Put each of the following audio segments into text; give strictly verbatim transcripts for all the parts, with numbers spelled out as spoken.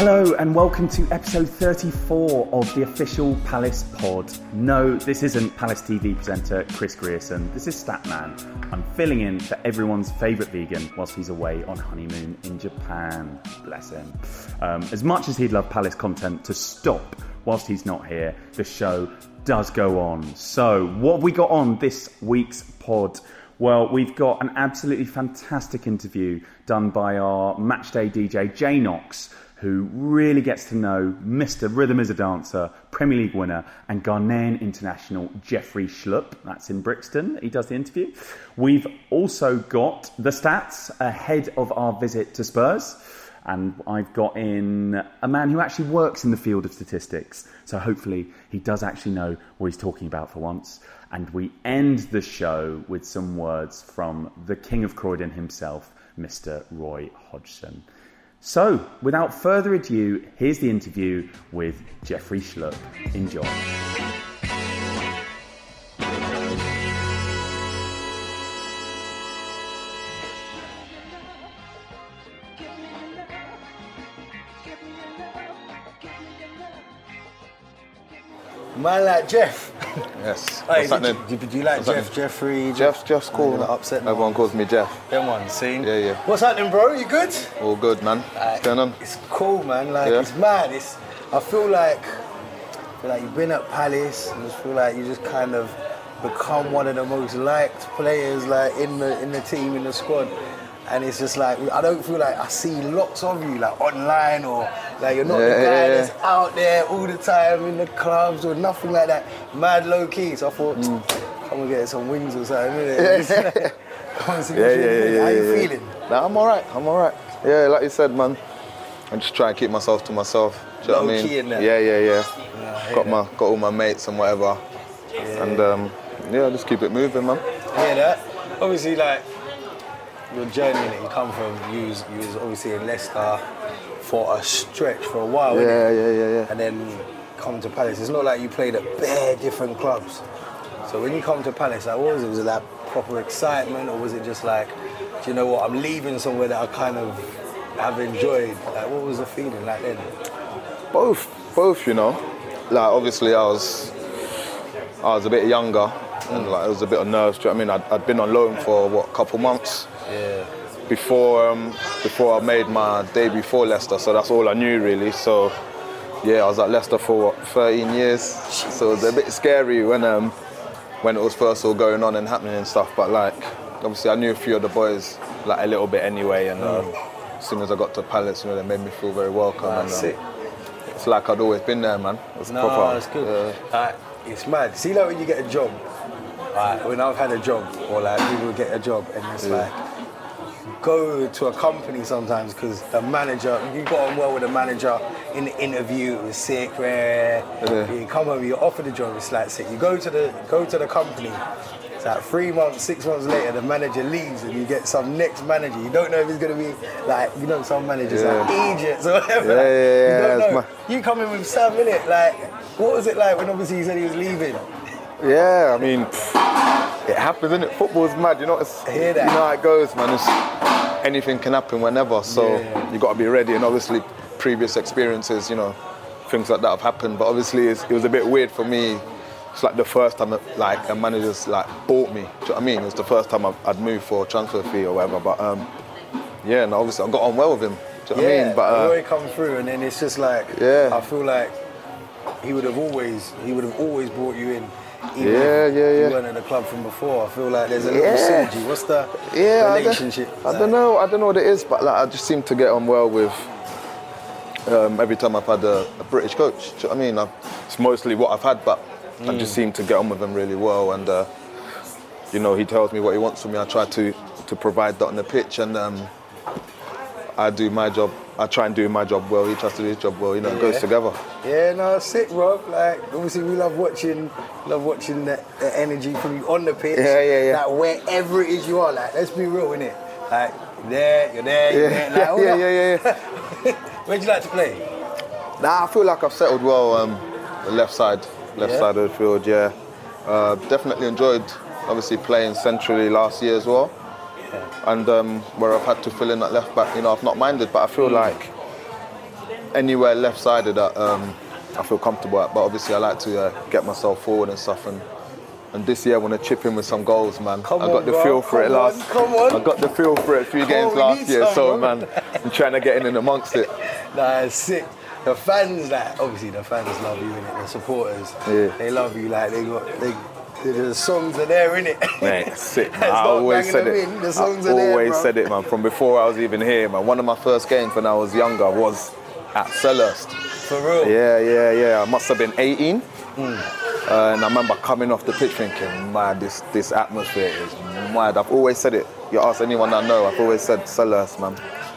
Hello and welcome to episode thirty-four of the official Palace pod. No, this isn't Palace T V presenter Chris Grierson. This is Statman. I'm filling in for everyone's favourite vegan whilst he's away on honeymoon in Japan. Bless him. Um, as much as he'd love Palace content to stop whilst he's not here, the show does go on. So, what have we got on this week's pod? Well, we've got an absolutely fantastic interview done by our matchday D J, Jay Knox, who really gets to know Mister Rhythm is a Dancer, Premier League winner, and Ghanaian international Jeffrey Schlupp. That's in Brixton. He does the interview. We've also got the stats ahead of our visit to Spurs. And I've got in a man who actually works in the field of statistics. So hopefully he does actually know what he's talking about for once. And we end the show with some words from the King of Croydon himself, Mister Roy Hodgson. So, without further ado, here's the interview with Jeffrey Schlupp. Enjoy. Man like Jeff. Yes. Hey, What's happening? Did, did, did you like What's Jeff, happening? Jeffrey? Jeff, Jeff's cool. Not upset. Everyone calls me Jeff. Them ones, seen? Yeah, yeah. What's happening, bro? You good? All good, man. What's going on? It's cool, man. Like Yeah. it's mad. It's. I feel like, I feel like you've been at Palace. I just feel like you just kind of become one of the most liked players, like in the in the team, in the squad. And it's just like, I don't feel like I see lots of you, like online, or like you're not Yeah, the guy yeah, yeah. that's out there all the time in the clubs or nothing like that. Mad low key. So I thought, Mm. come and get some wings or something, innit? Come and see Yeah, what yeah, you're yeah, doing. yeah. How you yeah. feeling? Nah, I'm alright. I'm alright. Yeah, like you said, man. I'm just trying to keep myself to myself. Do you know what I Low mean? key in there. Yeah, yeah, yeah. Yeah, I hear got that. my, got all my mates and whatever. Yeah. And um, yeah, just keep it moving, man. Hear that? Obviously, like, your journey that you come from, you was, you was obviously in Leicester for a stretch, for a while, innit? Yeah, yeah, yeah, yeah. And then come to Palace. It's not like you played at bare different clubs. So when you come to Palace, like, what was it? Was it like proper excitement, or was it just like, do you know what, I'm leaving somewhere that I kind of have enjoyed? Like, what was the feeling like then? Both, both, you know. Like, obviously, I was, I was a bit younger, and like, there was a bit of nerves. Do you know what I mean? I'd, I'd been on loan for what, a couple months. Yeah. Before um, before I made my debut for Leicester, so that's all I knew really. So yeah, I was at Leicester for what, thirteen years. So it was a bit scary when um, when it was first all going on and happening and stuff. But like, obviously I knew a few of the boys like a little bit anyway. And uh, as soon as I got to Palace, you know, they made me feel very welcome. Ah, and, um, sick. it's like I'd always been there, man. It's No, proper. it's good. Yeah. Like, it's mad. See, like when you get a job, like when I've had a job, or like people get a job, and it's Yeah. like, go to a company sometimes because the manager, you got on well with the manager in the interview, it was sick, rare. Yeah. You come over, you're offered a job, it's like sick. You go to the go to the company, it's like three months, six months later, the manager leaves and you get some next manager. You don't know if he's gonna be like, you know, some managers Yeah. like Egypt or whatever. Yeah, yeah, yeah, You don't it's know. my- You come in with Sam, innit? Like, what was it like when obviously he said he was leaving? Yeah, I mean, it happens, innit? Football's mad, you know. It's, I hear that. You know how it goes, man. It's, anything can happen whenever, so Yeah. you got to be ready. And obviously, previous experiences, you know, things like that have happened. But obviously, it's, it was a bit weird for me. It's like the first time, like a manager's like bought me. Do you know what I mean? It was the first time I've, I'd moved for a transfer fee or whatever. But um, yeah, and obviously, I got on well with him. Do you know what I mean? But uh, Roy come through, and then it's just like, Yeah. I feel like he would have always, he would have always brought you in. Even Yeah, if yeah, yeah. You weren't at the club from before. I feel like there's a little Yeah. synergy. What's the yeah, I don't- relationship? I don't, know. I don't know what it is, but like I just seem to get on well with. Um, every time I've had a, a British coach, do you know what I mean? I've, it's mostly what I've had, but I just seem to get on with him really well. And uh, you know, he tells me what he wants from me. I try to to provide that on the pitch, and um, I do my job. I try and do my job well. He tries to do his job well. You know, it goes Yeah. together. Yeah, no, sick, bro. Like, obviously, we love watching, love watching that, that energy from you on the pitch. Yeah, yeah, yeah. Like, wherever it is you are, like, let's be real, innit? Like, you're there, you're there, you're Yeah, there. Like, all yeah, that. yeah, yeah, Where'd you like to play? Nah, I feel like I've settled well. Um, the left side, left Yeah? side of the field. Yeah, uh, definitely enjoyed. Obviously playing centrally last year as well, and um, where I've had to fill in that left back. You know, I've not minded, but I feel like anywhere left-sided that um, I feel comfortable at. But obviously, I like to uh, get myself forward and stuff. And and this year, I want to chip in with some goals, man. Come I got on, the bro. feel for Come it last. on, come on. I got the feel for it a few Come games on, we last need year. some, So, bro. man, I'm trying to get in and amongst it. Nah, it's sick. The fans, like, obviously the fans love you, innit? The supporters, Yeah. they love you. Like, they got, they, the songs are there, innit? Mate, it's sick, man. It's I not always banging said them it. in, the songs I are there, always bro. said it, man. From before I was even here, man. One of my first games when I was younger was at Selhurst. For real. Yeah, yeah, yeah. I must have been eighteen. Mm. Uh, and I remember coming off the pitch thinking, man, this this atmosphere is mad. I've always said it. You ask anyone I know, I've always said Selhurst, man.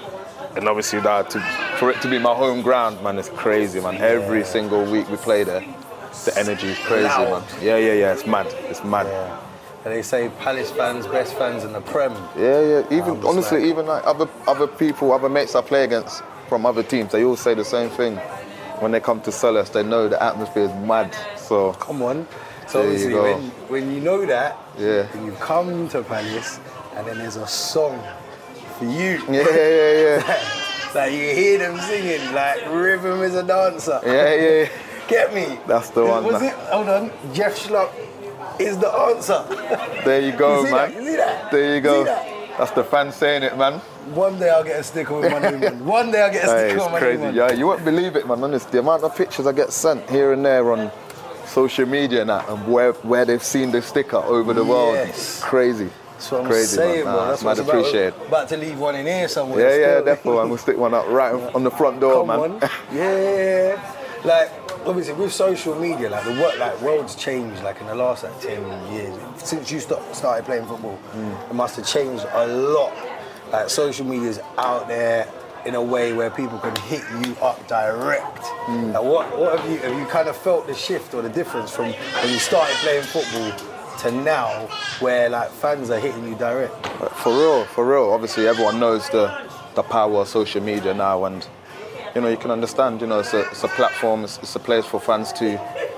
And obviously that to, for it to be my home ground, man, it's crazy, man. Yeah. Every single week we play there, the energy is crazy, Loud. man. Yeah, yeah, yeah. It's mad. It's mad. Yeah. And they say Palace fans, best fans in the Prem. Yeah, yeah. Even I'm just honestly, like- even like other other people, other mates I play against from other teams, they all say the same thing. When they come to Selhurst, they know the atmosphere is mad. So Come on. So There you obviously, go. when, when you know that, Yeah. and you come to Palace, and then there's a song for you. yeah, yeah, yeah, Like you hear them singing, like rhythm is a dancer. yeah, yeah, yeah. Get me? That's the one, Was man. it? Hold on. Jeff Schlupp is the answer. There you go, You see man. that? You see that? There you go. See that? That's the fans saying it, man. One day I'll get a sticker with my name on. One day I'll get a Hey, sticker it's with my crazy. name on. Yeah, you won't believe it, man. Honestly, the amount of pictures I get sent here and there on social media and that, and where where they've seen the sticker over the world, Yes. it's crazy. That's what I'm crazy, saying, man. bro. Nah, That's mad what's about. appreciated. About to leave one in here somewhere. Yeah, yeah, still. definitely. I'm gonna stick one up right on the front door, Come man. on. Yeah. Like, obviously, with social media, like, the world, like, world's changed, like, in the last, like, ten years. Since you st- started playing football, Mm. it must have changed a lot. Like, social media's out there in a way where people can hit you up direct. Mm. Like, what, what have you, have you kind of felt the shift or the difference from when you started playing football to now, where, like, fans are hitting you direct? For real, for real. Obviously, everyone knows the the power of social media now, and you know you can understand. You know, it's a, it's a platform. It's, it's a place for fans to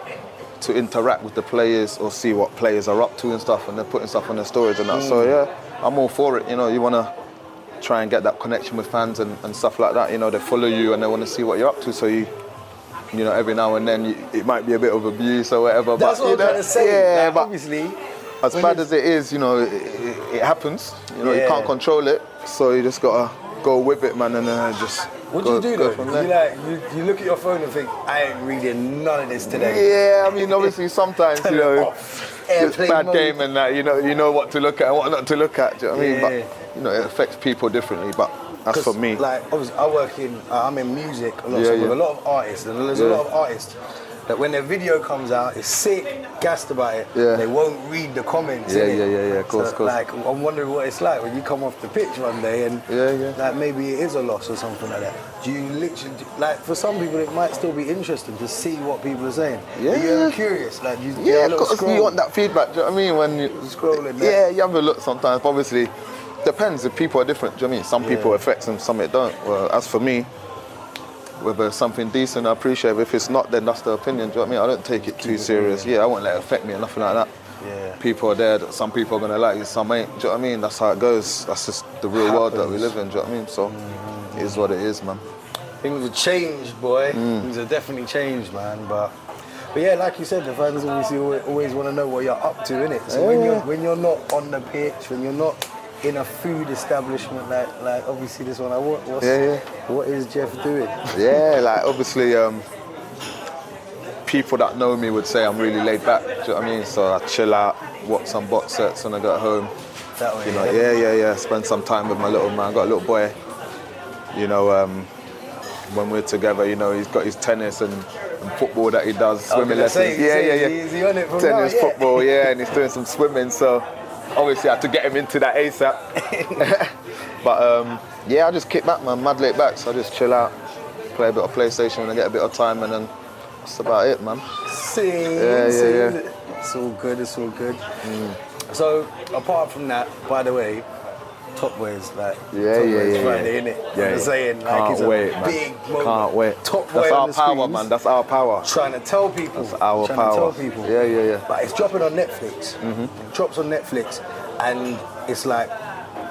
to interact with the players or see what players are up to and stuff, and they're putting stuff on their stories and that. So yeah, I'm all for it. You know, you want to try and get that connection with fans and, and stuff like that. You know, they follow you and they want to see what you're up to. So you. You know, every now and then you, it might be a bit of abuse or whatever. That's but, what you I'm know, trying to say. Yeah, like, but obviously, as when bad it's- as it is, you know, it, it, it happens. You know, you Yeah. can't control it, so you just gotta go with it, man, and uh, just. What do go, you do go though? from You, there. like, you, you look at your phone and think, I ain't reading none of this today. Yeah, I mean, obviously sometimes you know, it's Airplane bad mode. game and that. You know, you know what to look at and what not to look at. Do you know what I mean? Yeah. But you know, it affects people differently. But that's for 'Cause, me. Like, obviously, I work in, uh, I'm in music a lot, Yeah, so yeah. with a lot of artists, and there's Yeah. a lot of artists that when their video comes out, it's sick, gassed about it, Yeah. they won't read the comments. Yeah, innit? yeah, yeah, yeah, of course, So, of course. Like, I'm wondering what it's like when you come off the pitch one day and Yeah, yeah. like maybe it is a loss or something like that. Do you literally, like, for some people, it might still be interesting to see what people are saying. Yeah. Are you ever curious? Like, you get Yeah, a of little course, scroll. you want that feedback. Do you know what I mean? When you Scrolling there. Yeah, you have a look sometimes. But obviously, depends. If people are different, do you know what I mean? Some people Yeah. affects them, some it don't. Well, as for me, whether it's something decent, I appreciate it. If it's not, then that's the opinion. Do you know what I mean? I don't take it too serious. Yeah, I won't let it affect me or nothing like that. Yeah. People are there. That some people are gonna like you, some ain't. Do you know what I mean? That's how it goes. That's just the real world that we Happens. live in. Do you know what I mean? So it is what it is, man. Things have changed, boy. Mm. Things have definitely changed, man. But, but yeah, like you said, the fans obviously always, always want to know what you're up to, innit? So when Yeah. you're when you're not on the pitch, when you're not in a food establishment, like like obviously this one, I what what's, Yeah, yeah. what is Jeff doing? Yeah, like obviously, um, people that know me would say I'm really laid back. Do you know what I mean? So I chill out, watch some box sets when I get home. That way, You know, yeah, yeah, yeah. Spend some time with my little man. I got a little boy. You know, um, when we're together, you know, he's got his tennis and, and football that he does, swimming gonna lessons. say, yeah, is yeah, he- yeah. is he on it from tennis, now? Yeah. football, yeah, and he's doing some swimming. So obviously, I had to get him into that ASAP. But um, yeah, I just kick back, man. Mad laid back. So I just chill out, play a bit of PlayStation when I get a bit of time, and then that's about it, man. See, Yeah, see, yeah, yeah. It's all good. It's all good. So apart from that, by the way, Top Boys, like Yeah, Top yeah, Boys yeah, Friday, yeah. innit? Yeah, I'm yeah. saying, like, Can't it's a wait, man. big moment. Can't wait. Top Boy That's on our the power, screens, man. That's our power. Trying to tell people. That's our trying power. to tell people. Yeah, yeah, yeah. But it's dropping on Netflix. It drops on Netflix, and it's like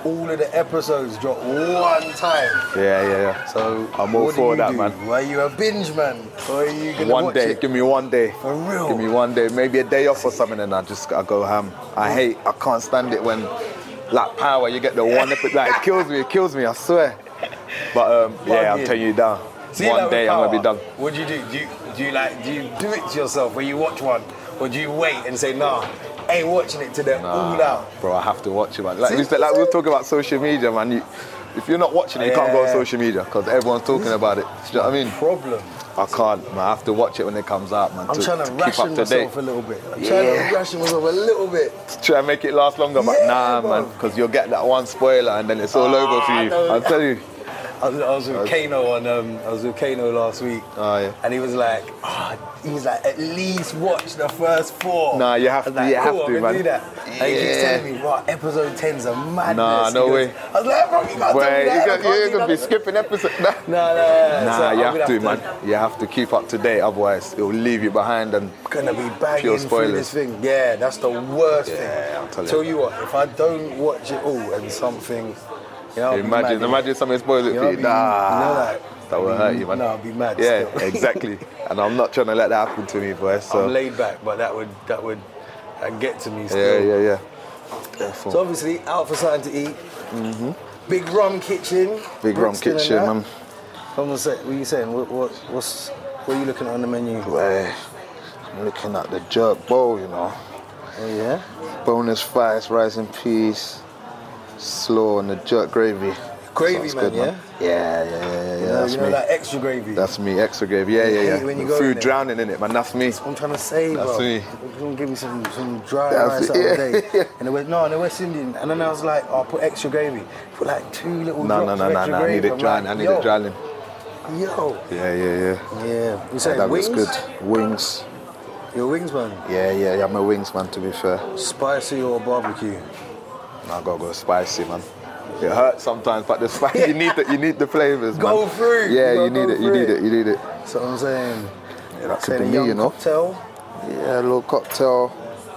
all of the episodes drop one time. Yeah, yeah, yeah. So I'm all what do for you that, do? man. Are you a binge man? Or are you gonna One watch day, it? give me one day. For real? Give me one day, maybe a day off or something, and I just I go ham. I hate, I can't stand it when, like Power, you get the one episode. Like it kills me, it kills me. I swear. But um, yeah, I'm Bugging. telling you down. See, one like day with I'm gonna be Power, done. What do you do? Do you do you like do you do it to yourself when you watch one, or do you wait and say, nah, ain't watching it to them all out? Bro, I have to watch it, man. Like, we said, like we were talking about social media, man. You, if you're not watching it, you can't go on Yeah. social media because everyone's talking about it. Do you know what I mean? Problem. I can't, man. I have to watch it when it comes out, man. I'm to, trying to, to keep ration up to date. myself a little bit. I'm Yeah. trying to ration myself a little bit. Try and make it last longer, but Yeah, nah, bro. man, because you'll get that one spoiler and then it's all Ah, over for you. no. I'll tell you. I was, I was with Kano on. Um, I was with Kano last week, Oh, yeah. and he was like, ah, he was like, at least watch the first four. Nah, you have I was to- like, you have cool, to, I'm man. gonna do that. And he keeps Yeah. telling me, wow, episode ten's a madness. Nah, He no goes- way. I was like, bro, you can't tell me Wait, that. you I got, can't you're do gonna be that. skipping episodes. Nah, Nah, nah, nah. nah So you I'm have gonna to, man. You have to keep up to date, otherwise it'll leave you behind. And Gonna be banging Pure through spoilers. this thing. Yeah, that's the worst Yeah, thing. I'll tell you. Tell you what, if I don't watch it all and something, you know, I'll be imagine, mad. imagine something spoils it You for know, you. I'll be- Nah, you know that. that will hurt you, man. No, I'll be mad Yeah, still. exactly. And I'm not trying to let that happen to me, boy. So I'm laid back, but that would that would uh, get to me yeah, still. yeah, yeah. Careful. So obviously, out for something to eat. Mm-hmm. Big Rum Kitchen. Big Rum Brixton and Kitchen, that. man. Come on, say, what are you saying? What, what what's what are you looking at on the menu? Boy, I'm looking at the jerk bowl, you know. Oh yeah. Bonus fries, rice and peas, slaw, and the jerk gravy. Gravy, Sounds man, good, yeah? Yeah, yeah, yeah, yeah, yeah. You know, that's you know me. that extra gravy. That's me, extra gravy. Yeah, I yeah, hate yeah. it when you The go in food there. drowning in it, man. That's me. I'm trying to say, That's bro. me. You're gonna give me some some dry That's rice it, the yeah. other day. And they went, no, and the West Indian. And then I was like, oh, I'll put extra gravy. Put like two little No, drops no, of no, no, extra no. I gravy. need it I'm drowning. I like, need yo, it drowning. Yo. Yeah, yeah, yeah. Yeah. You saying That wings? looks good. Wings. Your wings, man. Yeah, yeah, yeah. I'm a wings man, to be fair. Spicy or barbecue? I gotta go spicy, man. It hurts sometimes, but the spice, you need the, you need the flavors, man. Go through. Yeah, You you gotta need go it, you through need it. it, you need it. So I'm saying, Yeah, that could saying be a me, young you know. cocktail. Yeah, a little cocktail.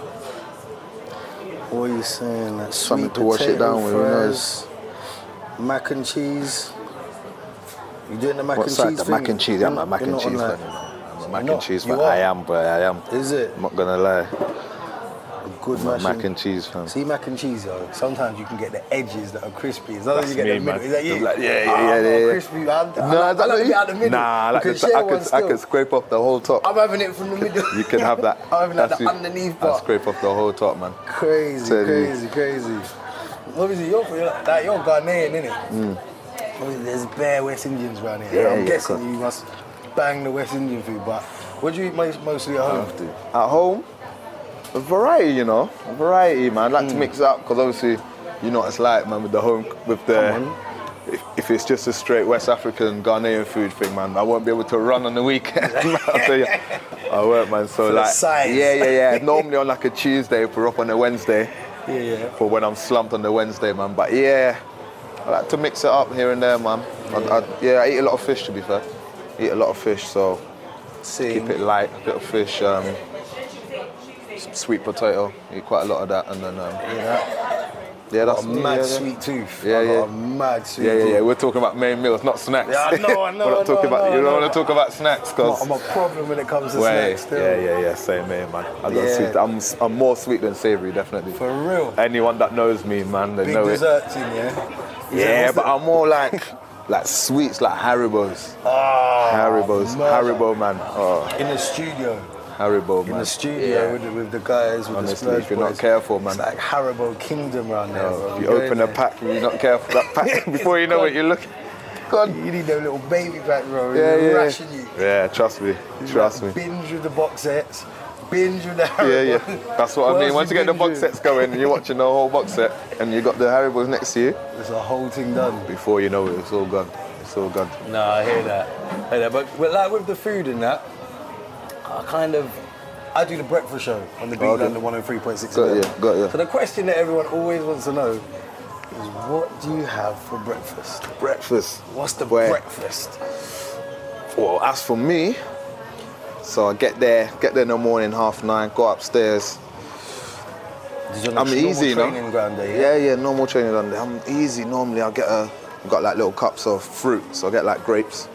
What are you saying? Like Something sweet to wash it potato down with, who fries, mac and cheese. You doing the mac What's and that? cheese The thing? mac and cheese. I'm a mac You're and not cheese on fan. that. You know. I'm a You're mac not? and cheese You fan. I are? am, boy. I am. Is it? I'm not gonna lie. Good I'm a mashing. mac and cheese fan. See, mac and cheese, though, sometimes you can get the edges that are crispy. As long That's as you get me, the middle. man. Is that you? I'm like, yeah, yeah, Ah, yeah, I'm not yeah, yeah. crispy. I, I, No, I, is I that like to what be you- out the middle. Nah, I You like can the, share I one could, I still. could scrape off the whole top. I'm having it from the middle. You can have that. I'm having like That's the it. underneath I'll part. scrape off the whole top, man. Crazy, Tell you. crazy, crazy. Obviously, you're, you're, like, you're Ghanaian, innit? Mm. Obviously, there's bare West Indians around here. Yeah, I'm yeah, guessing cool. you must bang the West Indian food, but what do you eat most, mostly at home? At home, a variety, you know, a variety, man. I like to Mm. mix it up because obviously, you know what it's like, man, with the home, with the. Come on. If, if it's just a straight West African Ghanaian food thing, man, I won't be able to run on the weekend. I'll tell you, I won't, man. So For the like, size. yeah, yeah, yeah. Normally on like a Tuesday, if we're up on a Wednesday, Yeah, yeah. for when I'm slumped on the Wednesday, man. But yeah, I like to mix it up here and there, man. I, I, yeah, I eat a lot of fish, to be fair. Eat a lot of fish, so See, keep it light. A bit of fish, um, some sweet potato. Eat quite a lot of that, and then um, yeah. yeah, that's Got a me, mad yeah, sweet tooth. Yeah, I got yeah. a mad sweet Yeah, yeah, tooth. yeah. We're talking about main meals, not snacks. Yeah, I know, I know, We're I not talking know, about. I know, You don't I know. want to talk about snacks, cause I'm a problem when it comes to Way, snacks still. yeah, yeah, yeah. Same here, man. I love Yeah. sweet. I'm, I'm more sweet than savoury, definitely. For real. Anyone that knows me, man, they Big know it. desserts in, yeah? Is Yeah, that- but I'm more like like sweets, like Haribo's. Ah, Haribo's, murder. Haribo, man. Oh, In the studio. Haribo, man. In the studio Yeah. with, the, with the guys, with Honestly, the Splurge if you're not boys. careful, man. It's like Haribo Kingdom around there, bro. If you Go open in a there. pack and you're not careful, that pack before you know it, you're looking. God. You need them little baby pack, bro. Yeah, They yeah. ration you. Yeah, trust me, trust me. Binge with the box sets. Binge with the Haribo. Yeah, yeah. That's what I mean. Once you get the box sets going and you're watching the whole box set and you got the Haribos next to you, There's a whole thing done. before you know it, it's all gone. It's all gone. No, I hear that. I hear that. But, but like with the food and that, I kind of, I do the breakfast show on the Beat Okay. London one oh three point six. Got you, got you. So the question that everyone always wants to know is, what do you have for breakfast? Breakfast. What's the Boy. breakfast? Well, as for me, so I get there, get there in the morning, half nine, go upstairs, Just on a I'm normal easy, you know. training ground there, yeah? Yeah, yeah, normal training ground there. I'm easy. Normally, I'll get a, I've got like little cups of fruit, so I get like grapes,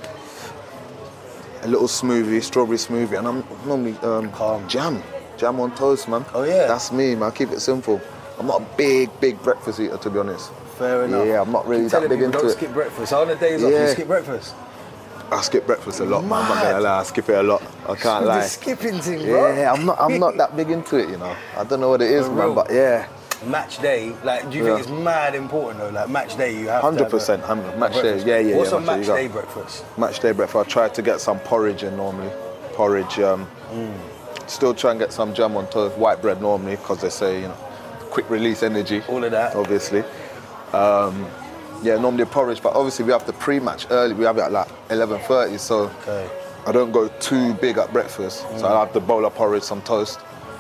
a little smoothie, strawberry smoothie, and I'm normally um, Calm. jam, jam on toast, man. Oh, yeah? That's me, man. I keep it simple. I'm not a big, big breakfast eater, to be honest. Fair enough. Yeah, I'm not really Keep that telling big people into don't it. skip breakfast. On the days off, you Yeah. skip breakfast. I skip breakfast a lot, man. I'm not Mad. gonna lie, I skip it a lot. I can't The lie. skipping thing, bro. Yeah, I'm not, I'm not that big into it, you know. I don't know what it is, For man, real. but yeah. Match day, like, do you Yeah. think it's mad important though? Like match day, you have Hundred to percent, have a- match day. breakfast. Yeah, yeah, What's yeah. a match day breakfast? Match day breakfast. I try to get some porridge in normally. Porridge. Um, Mm. Still try and get some jam on toast. White bread normally, because they say, you know, quick release energy. All of that. Obviously. Um, yeah, normally porridge, but obviously we have the pre-match early. We have it at like eleven thirty, so Okay. I don't go too big at breakfast. Mm. So I have the bowl of porridge, some toast,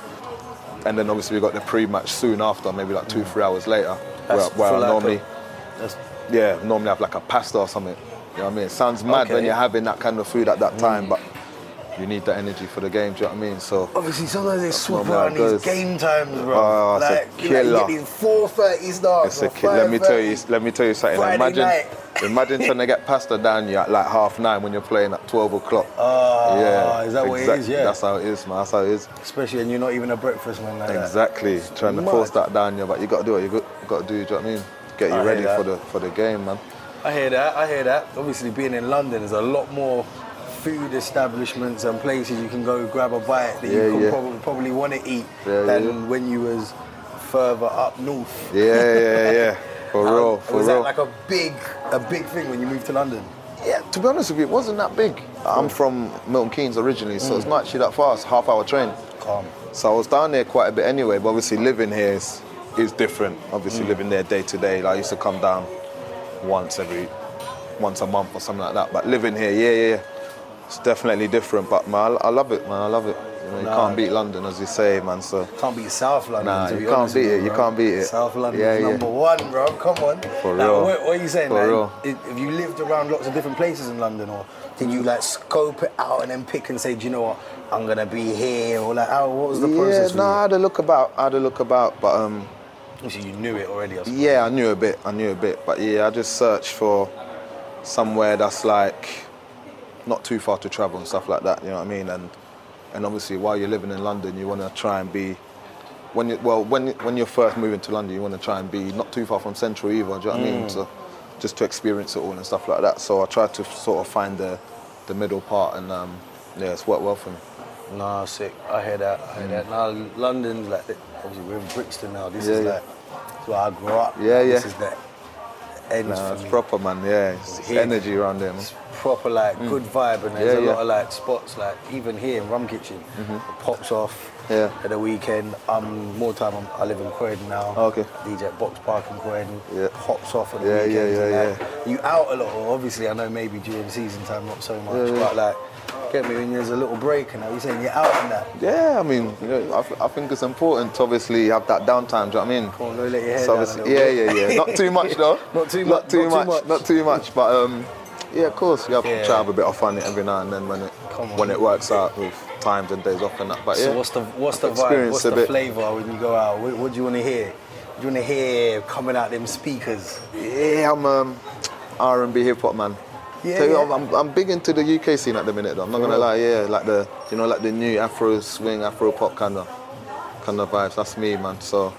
and then obviously we got the pre-match soon after, maybe like two, three hours later. Where, That's where for I like normally. a- that's Yeah, normally have like a pasta or something. You know what I mean? It sounds mad Okay. when you're having that kind of food at that time, but you need that energy for the game, do you know what I mean? So obviously sometimes they swap normally how around it these goes. game times, bro. Oh, it's a like, you, like, you killer. get these four thirty starts. it's a or kid. Let me tell you, five thirty. let me tell you something. Friday imagine, night. imagine trying to get pasta down you at like half nine when you're playing at twelve o'clock. Ah, yeah, is that what it exact- is? Yeah. That's how it is, man. That's how it is. Especially when you're not even a breakfast man like that. Exactly. Trying to mad. force that down you, but you got to do what you got, got to do. Do you know what I mean? Get you I hear ready that. for the for the game, man. I hear that, I hear that. Obviously being in London, there's a lot more food establishments and places you can go grab a bite that Yeah, you can yeah. probably, probably want to eat Yeah, than yeah. when you was further up north. Yeah, yeah, yeah. For How- real, for was real. that like a big, a big thing when you moved to London? Yeah, to be honest with you, it wasn't that big. I'm from Milton Keynes originally, so it's not actually that far. It's a half hour train. Calm. So I was down there quite a bit anyway, but obviously living here is, is different. Obviously living there day to day. Like I used to come down once every, once a month or something like that. But living here, yeah, yeah, yeah. It's definitely different, but man, I, I love it, man, I love it. You know, you Nah. can't beat London, as you say, man, so. Can't beat South London. Nah, to be you can't honest beat with it, you bro. can't beat it. South London Yeah, is yeah. number one, bro. Come on. For Like, real. What, what are you saying, For man? real. I- Have you lived around lots of different places in London, or did you like scope it out and then pick and say, do you know what, I'm gonna be here, or like, how, what was the Yeah, process? no, I for had a look about, I had a look about, but um, you? Obviously, you knew it already. I suppose. yeah, I knew a bit, I knew a bit, but yeah, I just searched for somewhere that's like not too far to travel and stuff like that, you know what I mean? And and obviously, while you're living in London, you want to try and be, when you well, when when you're first moving to London, you want to try and be not too far from Central either, do you know what I mean? So just to experience it all and stuff like that. So I tried to sort of find the the middle part, and um, yeah, it's worked well for me. Nah, sick. I hear that. I hear that. Now London's like, obviously we're in Brixton now. This Yeah, is yeah. like, it's where I grew up. Yeah, This yeah. is the end Nah, for it's me. proper, man. Yeah, it's, it's Here. energy around there, man. It's proper like good vibe, and there's Yeah, a yeah. lot of like spots like even here in Rum Kitchen, it pops off Yeah. at the weekend. Um, more time I'm, I live in Croydon now. Oh, okay. D J at Box Park in Croydon. Yeah. Pops off at the Yeah, yeah, weekends. yeah, and, like, You out a lot, or obviously I know maybe during season time not so much, Yeah, yeah. but like get me when there's a little break and that. You're saying you're out and that. Yeah, I mean, you know, I, th- I think it's important to obviously have that downtime. Do you know what I mean? Come on, go let your hair So down a obviously, little yeah, bit. yeah, yeah. Not too much though. Not too Not much, too not too much. much. Not too much. But um, yeah, of course, you have Yeah. to try have a bit of fun every now and then when it Come on. when it works out with times and days off and that. But yeah, So what's the what's the vibe? experience What's a the bit. flavour when you go out? What, what do you want to hear? What do you want to hear coming out them speakers? Yeah, I'm um, R and B hip hop man. Yeah, Tell you, yeah. I'm, I'm big into the U K scene at the minute though. I'm not gonna lie, yeah, like the you know like the new Afro swing, Afro pop kind of kind of vibes. That's me, man. So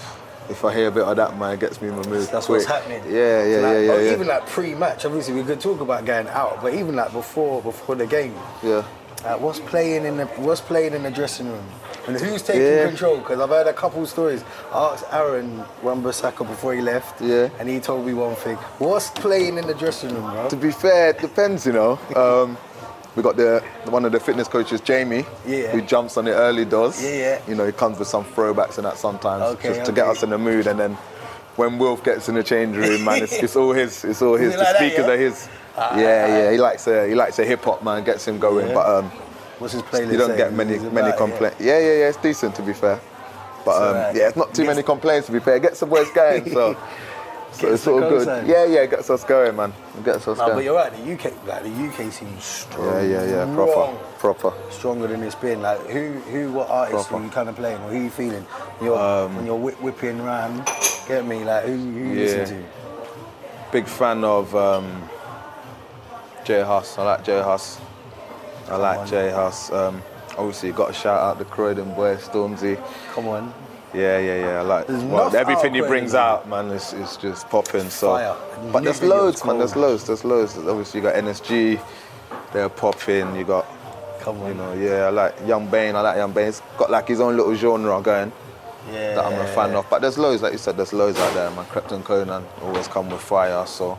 if I hear a bit of that, man, it gets me in my mood. That's quick. what's happening. Yeah, yeah, Like, yeah, yeah, oh, yeah. Even like pre-match, obviously we could talk about going out, but even like before before the game, Yeah. uh, what's playing in the what's playing in the dressing room, and who's taking Yeah. control? Because I've heard a couple stories. I asked Aaron Wan-Bissaka before he left, Yeah. and he told me one thing. What's playing in the dressing room, bro? To be fair, it depends, you know. Um, we got the one of the fitness coaches, Jamie, Yeah. who jumps on the early doors. Yeah, yeah. You know, he comes with some throwbacks and that sometimes, Okay, just to get okay. us in the mood. And then when Wilf gets in the change room, man, it's, it's all his. It's all his. it The like that, speakers yeah? are his. Ah, yeah, yeah. He likes a he likes a hip hop, man. Gets him going. Yeah. But um, What's his playlist? you don't saying? get many Is it many about, complaints. Yeah. yeah, yeah, It's decent to be fair. But It's um, alright. yeah, it's not too Gets- many complaints to be fair. It gets the boys going. So So Gets it's the all good. cosign. Yeah, yeah, it gets us going, man. It gets us Nah, but going. you're right. The U K, like the U K seems strong. Yeah, yeah, yeah. Proper, Wrong. proper. Stronger than it's been. Like who, who, what artists Proper. are you kind of playing, or who you feeling? You're, Um, when you're whip, whipping around, get me? Like who, who you Yeah. listen to? Big fan of um, J Hus. I like J Hus. I Come like on. J Hus. Um, obviously, you got to shout out the Croydon boy, Stormzy. Come on. Yeah, yeah, yeah. I like There's well, enough everything he out brings Croydon, out, man. Is is just popping. So, fire. but there's New videos, loads, man. There's cold. loads. There's loads. Obviously, you got N S G. They're popping. You got, Come on. you know, yeah. I like Young Bane. I like Young Bane. He's got like his own little genre going Yeah. that I'm a fan of. But there's loads, like you said. There's loads out there, man. Krypton Conan always come with fire. So,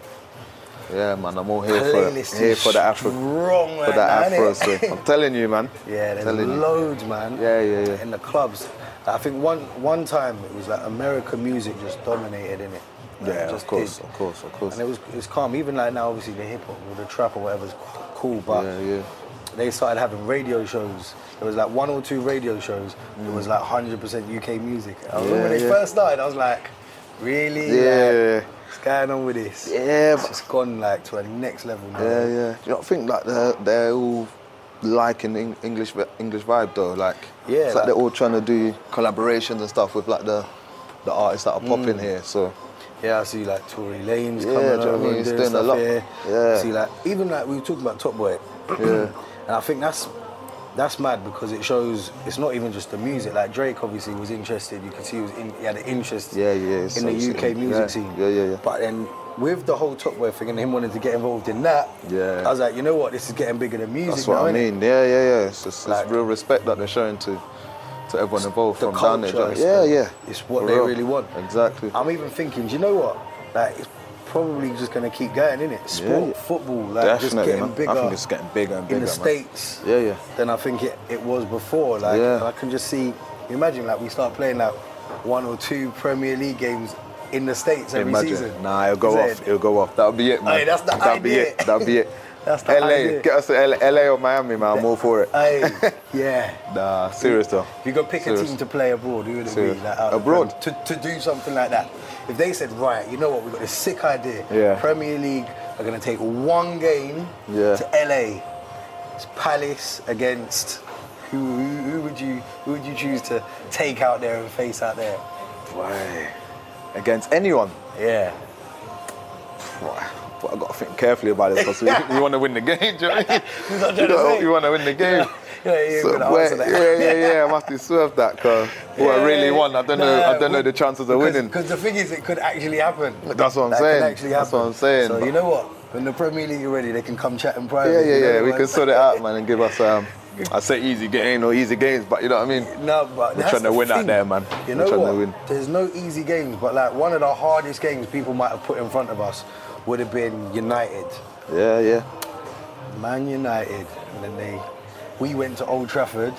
yeah, man. I'm all here Playlist for here is for the Afro. strong For right that now, Afro innit? swing. I'm telling you, man. Yeah, there's Telling you. loads, man. Yeah, yeah, yeah. In the clubs, I think one one time it was like American music just dominated in it. Yeah, of course, of course, of course. And it was it was calm. Even like now, obviously the hip hop or the trap or whatever is cool, but Yeah, yeah. they started having radio shows. There was like one or two radio shows. It was like one hundred percent U K music. I remember Yeah, when they yeah. first started, I was like, really? Yeah. Like, what's going on with this? Yeah, It's but just gone like to a next level now. yeah, yeah. Do you not think like they're they're all liking Eng- English English vibe though? Like, Yeah, it's like, like- they're all trying to do collaborations and stuff with like the the artists that are popping Mm. here. So Yeah, I see like Tory Lanez Yeah, coming do you know what I over mean? and He's doing doing a stuff lot. here. Yeah. See like even like we were talking about Top Boy. yeah, And I think that's that's mad because it shows it's not even just the music. Like Drake obviously was interested. You could see he was in, he had an interest yeah, yeah. it's in the so- U K music yeah, scene. Yeah, yeah, yeah. But then with the whole Top Boy thing and him wanting to get involved in that, Yeah. I was like, you know what, this is getting bigger than music That's what now, I innit? mean. Yeah, yeah, yeah. It's just Like- it's real respect that they're showing to to everyone involved The from down there. culture, do you know- it's Yeah, the- yeah. It's what For they real. really want. Exactly. I'm even thinking, do you know what? Like it's probably just gonna keep going, innit? Sport, yeah. football, like Definitely, just getting man. bigger. I think it's getting bigger and bigger, in the man. States Yeah, yeah. than I think it, it was before. Like Yeah. I can just see, imagine like we start playing like one or two Premier League games in the States every Imagine. season. Nah, it'll go Is off. it? It'll go off. That'll be it, man. Aye, that's the That'll be idea. it. That'll be it. That's the L A, idea. get us to L A, L A or Miami, man. I'm all for it. Aye, yeah. Nah, serious though. If you could pick Serious. a team to play abroad, who would it Serious. be? Like, out of Abroad? the Prem- To, to do something like that. If they said, right, you know what, we've got this sick idea. Yeah. Premier League are going to take one game Yeah. to L A. It's Palace against who, who? Who would you? Who would you choose to take out there and face out there? Boy, against anyone. Yeah. Boy, but I got to think carefully about this because we, we want to win the game. Do you know what I mean? That's what I'm trying You to know, say. we want to win the game. Yeah, yeah, you're So, gonna boy, answer that. yeah, yeah, yeah. I must have swerved that because who I really Yeah. want, I don't know. I don't know the chances of winning. Because the thing is, it could actually happen. That's what I'm That saying. Could actually That's happen. what I'm saying, So but- you know what? When the Premier League are ready, they can come chat in private. Yeah, yeah, you know, yeah. We like- can sort it out, man, and give us um. I say easy game or easy games, but you know what I mean. No, but We're that's trying to the win out thing. there, man. You We're know trying to what? win. There's no easy games, but like one of the hardest games people might have put in front of us would have been United, Yeah, yeah. Man United, and then they, we went to Old Trafford.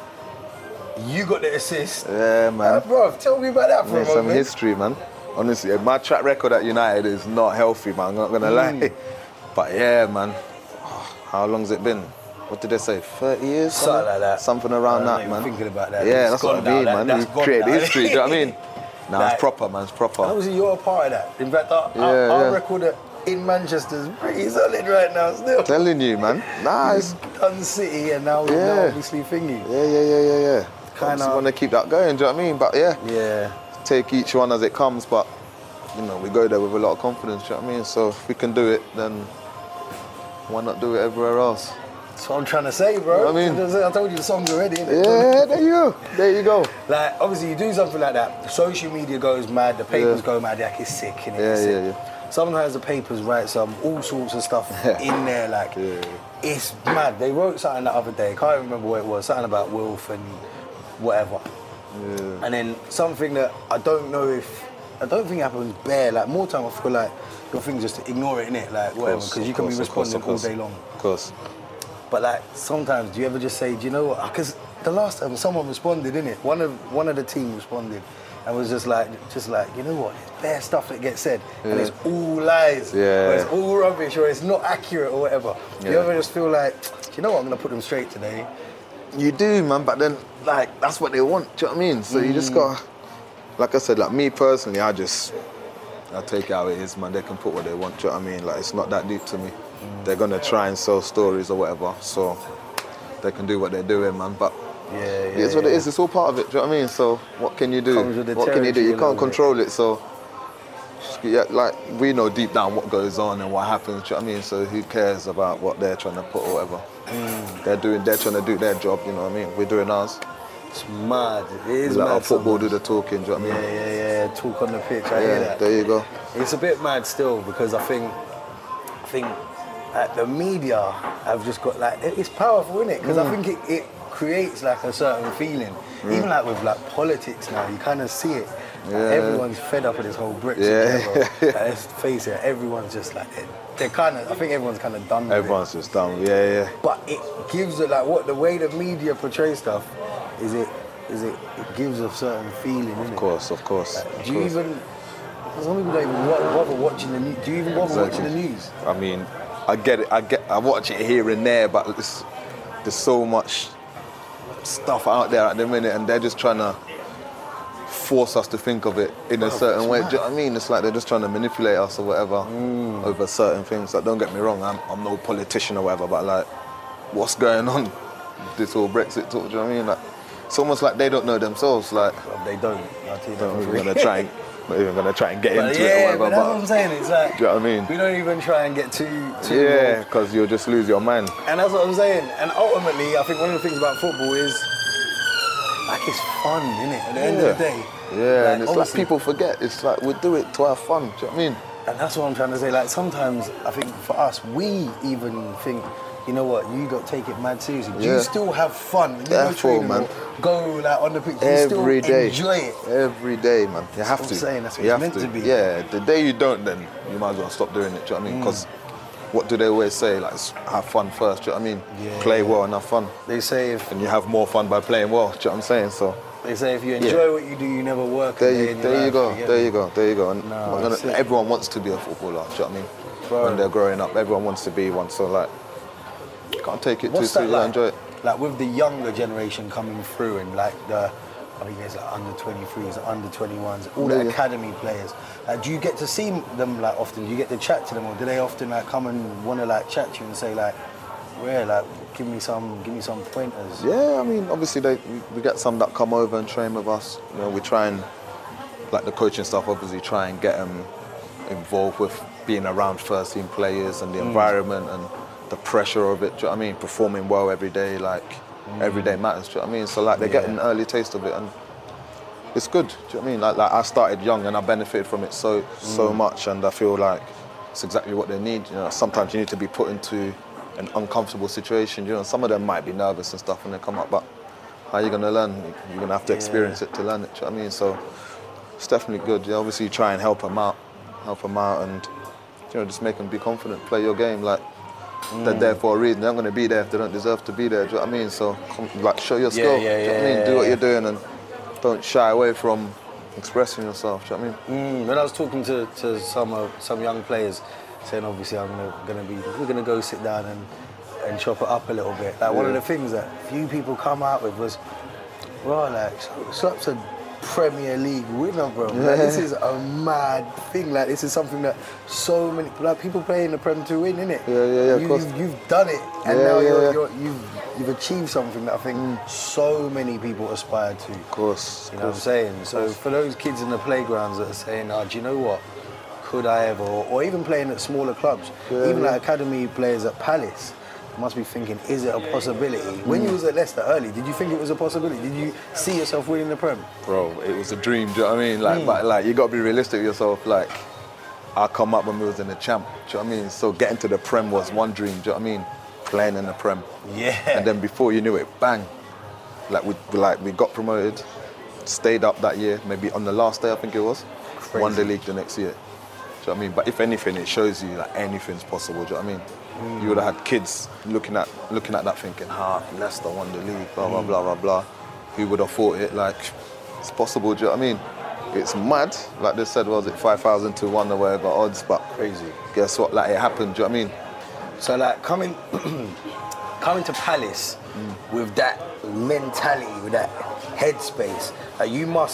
You got the assist, Yeah, man. uh, bro. Tell me about that for Yeah, a some moment. history, man. Honestly, my track record at United is not healthy, man. I'm not gonna Mm. lie. But yeah, man. How long's it been? What did they say? thirty years? Something like that. Something around I'm that, not even man. thinking about that. Yeah, It's that's what I gone now. mean, That- man. that's We've gone created now. history. Do you know what I mean? Nah, Like- it's proper, man. It's proper. Obviously, you're a part of that. In fact, our, Yeah, our, our yeah. record at- in Manchester is pretty solid right now still. Telling you, man. Nah, it's, Done City and now, Yeah. now obviously thingy. yeah, yeah, yeah, yeah, yeah. Kinda- Kinda want to keep that going. Do you know what I mean? But yeah, Yeah. take each one as it comes. But you know, we go there with a lot of confidence. Do you know what I mean? So if we can do it, then why not do it everywhere else? That's what I'm trying to say, bro. You know what I mean? I told you the song's already, innit? Yeah, there you go. There you go. Like, obviously, you do something like that. Social media goes mad, the papers Yeah. go mad, like, it's sick, innit? Yeah, It's sick. yeah, yeah. Sometimes the papers write some all sorts of stuff in there, like, Yeah. it's mad. They wrote something the other day, can't remember what it was, something about Wilf and whatever. Yeah. And then something that I don't know if, I don't think happens bare, like, more time I feel like your thing just to ignore it, innit? Like, whatever, Of course, because you of can be course, of course, responding of course. all day long. Of course. But like sometimes, do you ever just say, do you know what? Because the last time someone responded, innit? One of one of the team responded, and was just like, just like, you know what? There's bare stuff that gets said, and Yeah. it's all lies, Yeah. or it's all rubbish, or it's not accurate, or whatever. Do you Yeah. ever just feel like, do you know what? I'm gonna put them straight today. You do, man, but then, like, that's what they want, do you know what I mean? So you Mm. just gotta, like I said, like me personally, I just, I take it how it is, man. They can put what they want. Do you know what I mean? Like, it's not that deep to me. Mm. They're gonna try and sell stories or whatever, so they can do what they're doing, man. But yeah, yeah, it's what yeah. it is. It's all part of it. Do you know what I mean? So what can you do? What can you do? You can't control it. So yeah, like we know deep down what goes on and what happens. Do you know what I mean? So who cares about what they're trying to put or whatever? Mm. They're doing. They're trying to do their job. You know what I mean? We're doing ours. It's mad. It is we let mad. Our football sometimes. do the talking. Do you know what I mean? Yeah, yeah, yeah. Talk on the pitch. I yeah, hear that. There you go. It's a bit mad still because I think, I think, like, the media have just got like it's powerful, isn't it? Because mm. I think it, it creates like a certain feeling. Mm. Even like with like politics now, you kind of see it. Yeah. Like, everyone's fed up with this whole Brexit. Yeah. like, let's face it, everyone's just like they're, they're kind of. I think everyone's kind of done with Everyone's it. just done. Yeah, yeah. But it gives it like what the way the media portrays stuff is it is it it gives a certain feeling. Of innit? course, of course. Like, of do you course. even? Some people don't even wa- bother watching the news. Do you even bother Exactly. watching the news? I mean, I get it. I get. I watch it here and there, but it's, there's so much stuff out there at the minute, and they're just trying to force us to think of it in a certain way. Do you know what I mean? It's like they're just trying to manipulate us or whatever mm. over certain things. Like, don't get me wrong, I'm, I'm no politician or whatever, but like, what's going on? This whole Brexit talk. Do you know what I mean? Like, it's almost like they don't know themselves. Like, Well, they don't. I'll tell you not that even for gonna free. try and not even gonna try and get But into yeah, it or whatever. but that's what I'm saying. It's like, do you know what I mean? we don't even try and get too, too Yeah, involved. because you'll just lose your mind. And that's what I'm saying. And ultimately, I think one of the things about football is, like, it's fun, innit? At the end of the day. Yeah, and it's like obviously- people forget. It's like we do it to have fun. Do you know what I mean? And that's what I'm trying to say. Like, sometimes I think for us, we even think, you know what, you don't take it mad seriously. Do Yeah. you still have fun? When you go Therefore, training man. or go like on the pitch, you Every still day. enjoy it. Every day, man. You have what to. I'm saying, that's what you it's have meant to be. Yeah, the day you don't, then you might as well stop doing it. Do you know what I mean? Because what do they always say? Like, s- have fun first. Do you know what I mean? Yeah. Play well and have fun. They say if And you have more fun by playing well. Do you know what I'm saying? So they say if you enjoy what you do, you never work. there a day you, in your there you life, go. get There me? you go. There you go. And No, I'm gonna- that's it. everyone wants to be a footballer. Do you know what I mean? Bro. When they're growing up, everyone wants to be one. So like, you can't take it What's too that seriously. like? Enjoy it. Like with the younger generation coming through and like the, I mean, there's like under twenty-threes, under twenty-ones, all the Yeah, yeah. academy players. Like, do you get to see them like often? Do you get to chat to them, or do they often like come and want to like chat to you and say like, "Where, like, give me some, give me some pointers." Yeah, I mean, obviously they, we- we get some that come over and train with us. You know, we try and, like the coaching stuff, obviously try and get them involved with being around first team players and the environment and the pressure of it. Do you know what I mean? Performing well every day, like every day matters. Do you know what I mean? So like they get Yeah. an early taste of it and it's good. Do you know what I mean? Like, like I started young and I benefited from it so so much, and I feel like it's exactly what they need. You know, sometimes you need to be put into an uncomfortable situation. You know, some of them might be nervous and stuff when they come up, but how are you going to learn? You're going to have to experience it to learn it. Do you know what I mean? So it's definitely good. You obviously you try and help them out, help them out, and you know, just make them be confident, play your game. Like they're there for a reason. They're not going to be there if they don't deserve to be there. Do you know what I mean? So come, like show your skill. Yeah, yeah, do you know what I yeah, mean? Do yeah, what yeah. you're doing and don't shy away from expressing yourself. Do you know what I mean? Mm, when I was talking to, to some uh, some young players, saying obviously I'm gonna, gonna be, we're gonna go sit down and and chop it up a little bit. Like one of Yeah. the things that few people come out with was, well, like Slap's a Premier League winner, bro. Like, this is a mad thing. Like this is something that so many like people play in the Prem to win, innit? Yeah, yeah, yeah, of You, course. you've, you've done it, and Yeah, now yeah, you're, yeah. you're, you've you've achieved something that I think so many people aspire to. Of course. You know what I'm saying? So for those kids in the playgrounds that are saying, oh, do you know what? Could I ever? Or, or even playing at smaller clubs, Yeah, even yeah. like academy players at Palace, must be thinking, is it a possibility? When you was at Leicester early, did you think it was a possibility? Did you see yourself winning the Prem? Bro, it was a dream, do you know what I mean? Like, but like, you got to be realistic with yourself. Like, I come up when we was in the champ, do you know what I mean? So getting to the Prem was one dream, do you know what I mean? Playing in the Prem. Yeah. And then before you knew it, bang. Like, we, like, we got promoted, stayed up that year, maybe on the last day, I think it was. Crazy. Won the league the next year. Do you know what I mean? But if anything, it shows you that anything's possible, do you know what I mean? Mm. You would have had kids looking at looking at that thinking, ah, Leicester won the league, blah, blah, Mm. blah, blah, blah. Who would have thought it? Like, it's possible, do you know what I mean? It's mad. Like they said, was it five thousand to one or whatever odds, but Crazy. guess what? Like, it happened, do you know what I mean? So like coming coming to Palace with that mentality, with that headspace, like you must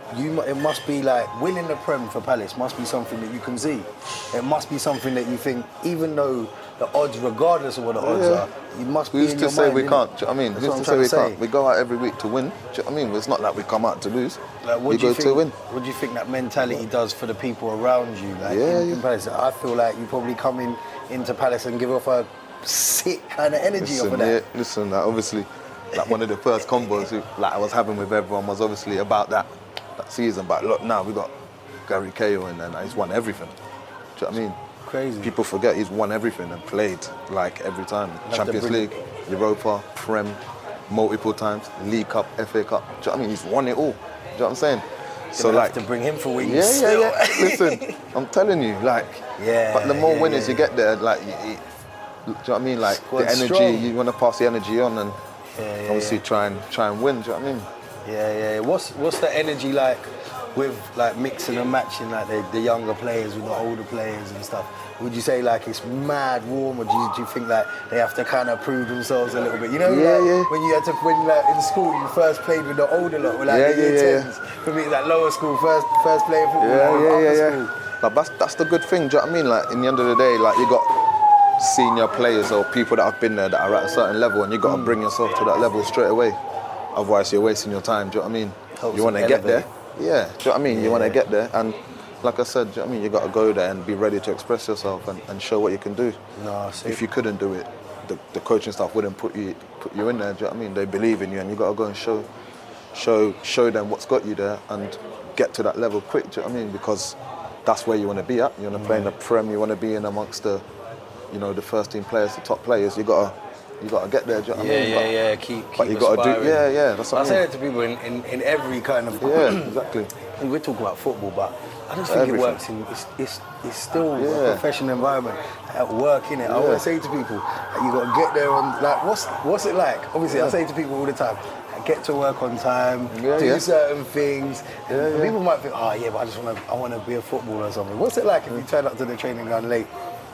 you mu- it must be like winning the Prem for Palace must be something that you can see. It must be something that you think, even though the odds, regardless of what the odds Yeah. are, you must be Who's in to your say mind, we innit? can't? Do you know what I mean? That's Who's what to I'm say trying we to say. can't? We go out every week to win. Do you know what I mean? It's not like we come out to lose. Like, what we do go you to think, win. What do you think that mentality does for the people around you? Like Yeah, in, yeah. in Palace, I feel like you probably come in into Palace and give off a sick kind of energy off Listen, of that. yeah, listen. Like, obviously, like one of the first combos who, like I was having with everyone was obviously about that that season. But look, now we got Gary Cahill in there. And he's won everything. Do you know what I mean? Crazy. People forget he's won everything and played like every time. to Champions bring- League, Europa, Prem, multiple times, League Cup, F A Cup. Do you know what I mean? He's won it all. Do you know what I'm saying? So Gonna like, have to bring him for wings. yeah, still. yeah, yeah. Listen, I'm telling you, like, Yeah, But the more yeah, winners yeah. you get there, like, you, you, do you know what I mean? Like Squad's the energy, strong. you want to pass the energy on and Yeah, yeah, obviously yeah. try and try and win. Do you know what I mean? Yeah, yeah. What's what's the energy like with like mixing and matching like the, the younger players with the older players and stuff? Would you say like it's mad warm, or do you, do you think like they have to kind of prove themselves a little bit? You know, Yeah, like, yeah. when you had to when like in school you first played with the older lot, with like Yeah, the year yeah, yeah, tens. For me, it's like lower school first first playing football. Yeah, like, yeah, upper yeah, school. yeah. Like that's that's the good thing. Do you know what I mean? Like in the end of the day, like you got senior players or people that have been there that are at a certain level, and you got to Mm. bring yourself to that level straight away. Otherwise, you're wasting your time. Do you know what I mean? Helps You want to them get there. elevate. Yeah. Do you know what I mean? You want to Yeah. get there, and like I said, do you know what I mean? You got to go there and be ready to express yourself and, and show what you can do. No, see. If you couldn't do it, the, the coaching staff wouldn't put you put you in there. Do you know what I mean? They believe in you, and you got to go and show show show them what's got you there and get to that level quick. Do you know what I mean? Because that's where you want to be at. You want to play in the Prem. You want to be in amongst the, you know, the first team players, the top players. You gotta you gotta get there. Do you know what Yeah, I mean? yeah, But- yeah. Keep, keep But you gotta aspiring. do. Yeah, yeah. That's what I I say mean. it to people in, in, in every kind of. Yeah, exactly. We talk about football, but I just think Everything. it works in. It's, it's, it's still a Yeah. professional environment at work, innit? I Yeah. always say to people, like, you got to get there on. Like, what's what's it like? Obviously, I say to people all the time, get to work on time, Yeah, do yeah. certain things. And Yeah, yeah. people might think, oh yeah, but I just want to. I want to be a footballer or something. What's it like if you turn up to the training ground late?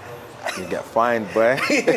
You get fined, boy.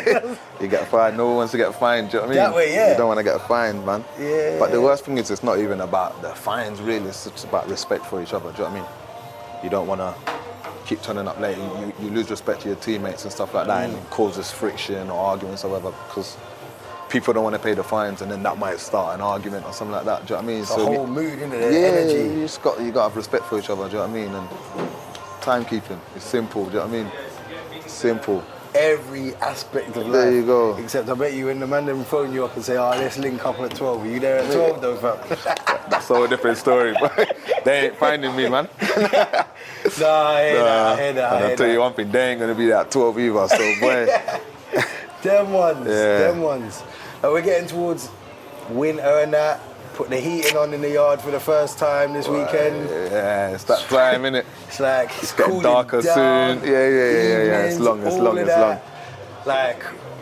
You get fined. No one wants to get fined. Do you know what I mean? That way, yeah. You don't want to get fined, man. Yeah. But the worst thing is, it's not even about the fines, really. It's just about respect for each other. Do you know what I mean? You don't want to keep turning up late. You, you lose respect to your teammates and stuff like that, and it causes friction or arguments or whatever, because people don't want to pay the fines, and then that might start an argument or something like that. Do you know what I mean? The whole mood, innit? The yeah, energy. you just got you got to have respect for each other. Do you know what I mean? And timekeeping is simple. Do you know what I mean? Simple. Every aspect of life. There you go. Except I bet you when the man them phone you up and say, oh, let's link up at twelve. Are you there at twelve though, fam? That's a whole different story, but they ain't finding me, man. Nah, I hear that, I hear that, I and hear I'll tell you that. one thing, they ain't gonna be there at twelve either, so boy. Them ones, Yeah. them ones. And we're getting towards winter and that. Put the heating on in the yard for the first time this weekend. Yeah, it's that time, innit? It's like It's it's getting cooling darker down, soon. Yeah, yeah, yeah, yeah, yeah. It's evenings, long, it's all long, of it's long. that. Like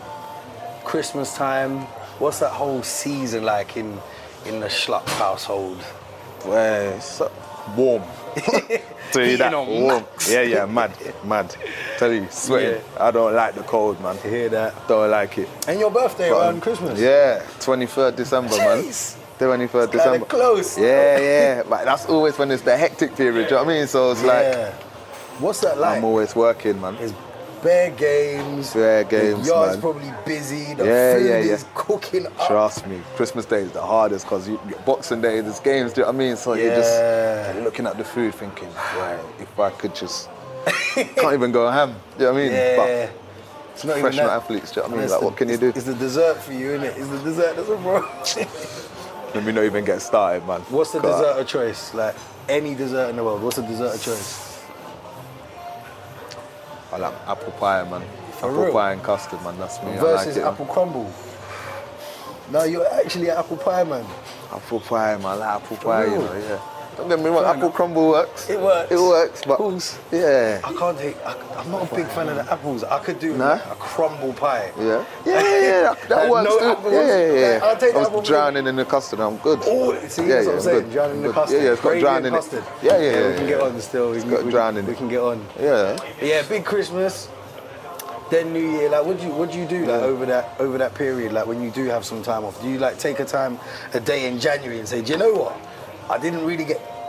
Christmas time. What's that whole season like in in the Schlupp household? Boy, it's so warm. Tell you Heating that, on warm. max. Yeah, yeah, mad, mad. Tell you, sweating. I don't like the cold, man. You hear that? Don't like it. And your birthday But, around um, Christmas? Yeah, twenty-third December, man. Jeez. twenty-third Kinda December. close. Yeah, yeah. But that's always when it's the hectic period, do you know what I mean? So it's like, Yeah. What's that like? I'm always working, man. It's bare games. Bare games, The yard's man. probably busy. The Yeah, food yeah, yeah. is cooking up. Trust me, Christmas Day is the hardest because Boxing Day, there's games, do you know what I mean? So you're just Yeah. you're looking at the food thinking, right, if I could just, can't even go ham, do you know what I mean? Yeah. It's not even Professional that. athletes, do you know what I mean? It's Like, the- what can you it's- do? It's the dessert for you, innit? It's the dessert that's a problem. Let me not even get started, man. What's the God. dessert of choice? Like any dessert in the world, what's the dessert of choice? I like apple pie, man. For apple real? pie and custard, man. That's me. Versus I like it. apple crumble. No, you're actually an apple pie man. Apple pie, man. I like apple pie, you real? know, yeah. Don't get me wrong, Fair apple crumble works. It works. It works, but Course. yeah. I can't take. I, I'm not a big fan of the apples. I could do Nah? a crumble pie. Yeah, yeah, yeah, yeah, that, that Like, works no too. apples. Yeah, yeah, yeah. Like, I'll take the I was apple drowning in the custard. I'm good. Oh, see, yeah, that's yeah, what I'm I'm saying. good. Drowning in the Good. custard. Yeah, yeah, it's got Gravy drowning and in custard. it. Yeah, yeah, yeah. We can get on still. We can, got we, drowning we in can get on. Yeah. Yeah, big Christmas. Then New Year. Like, what do you what do you do like Yeah. over that over that period? Like when you do have some time off, do you like take a time a day in January and say, do you know what? I didn't really get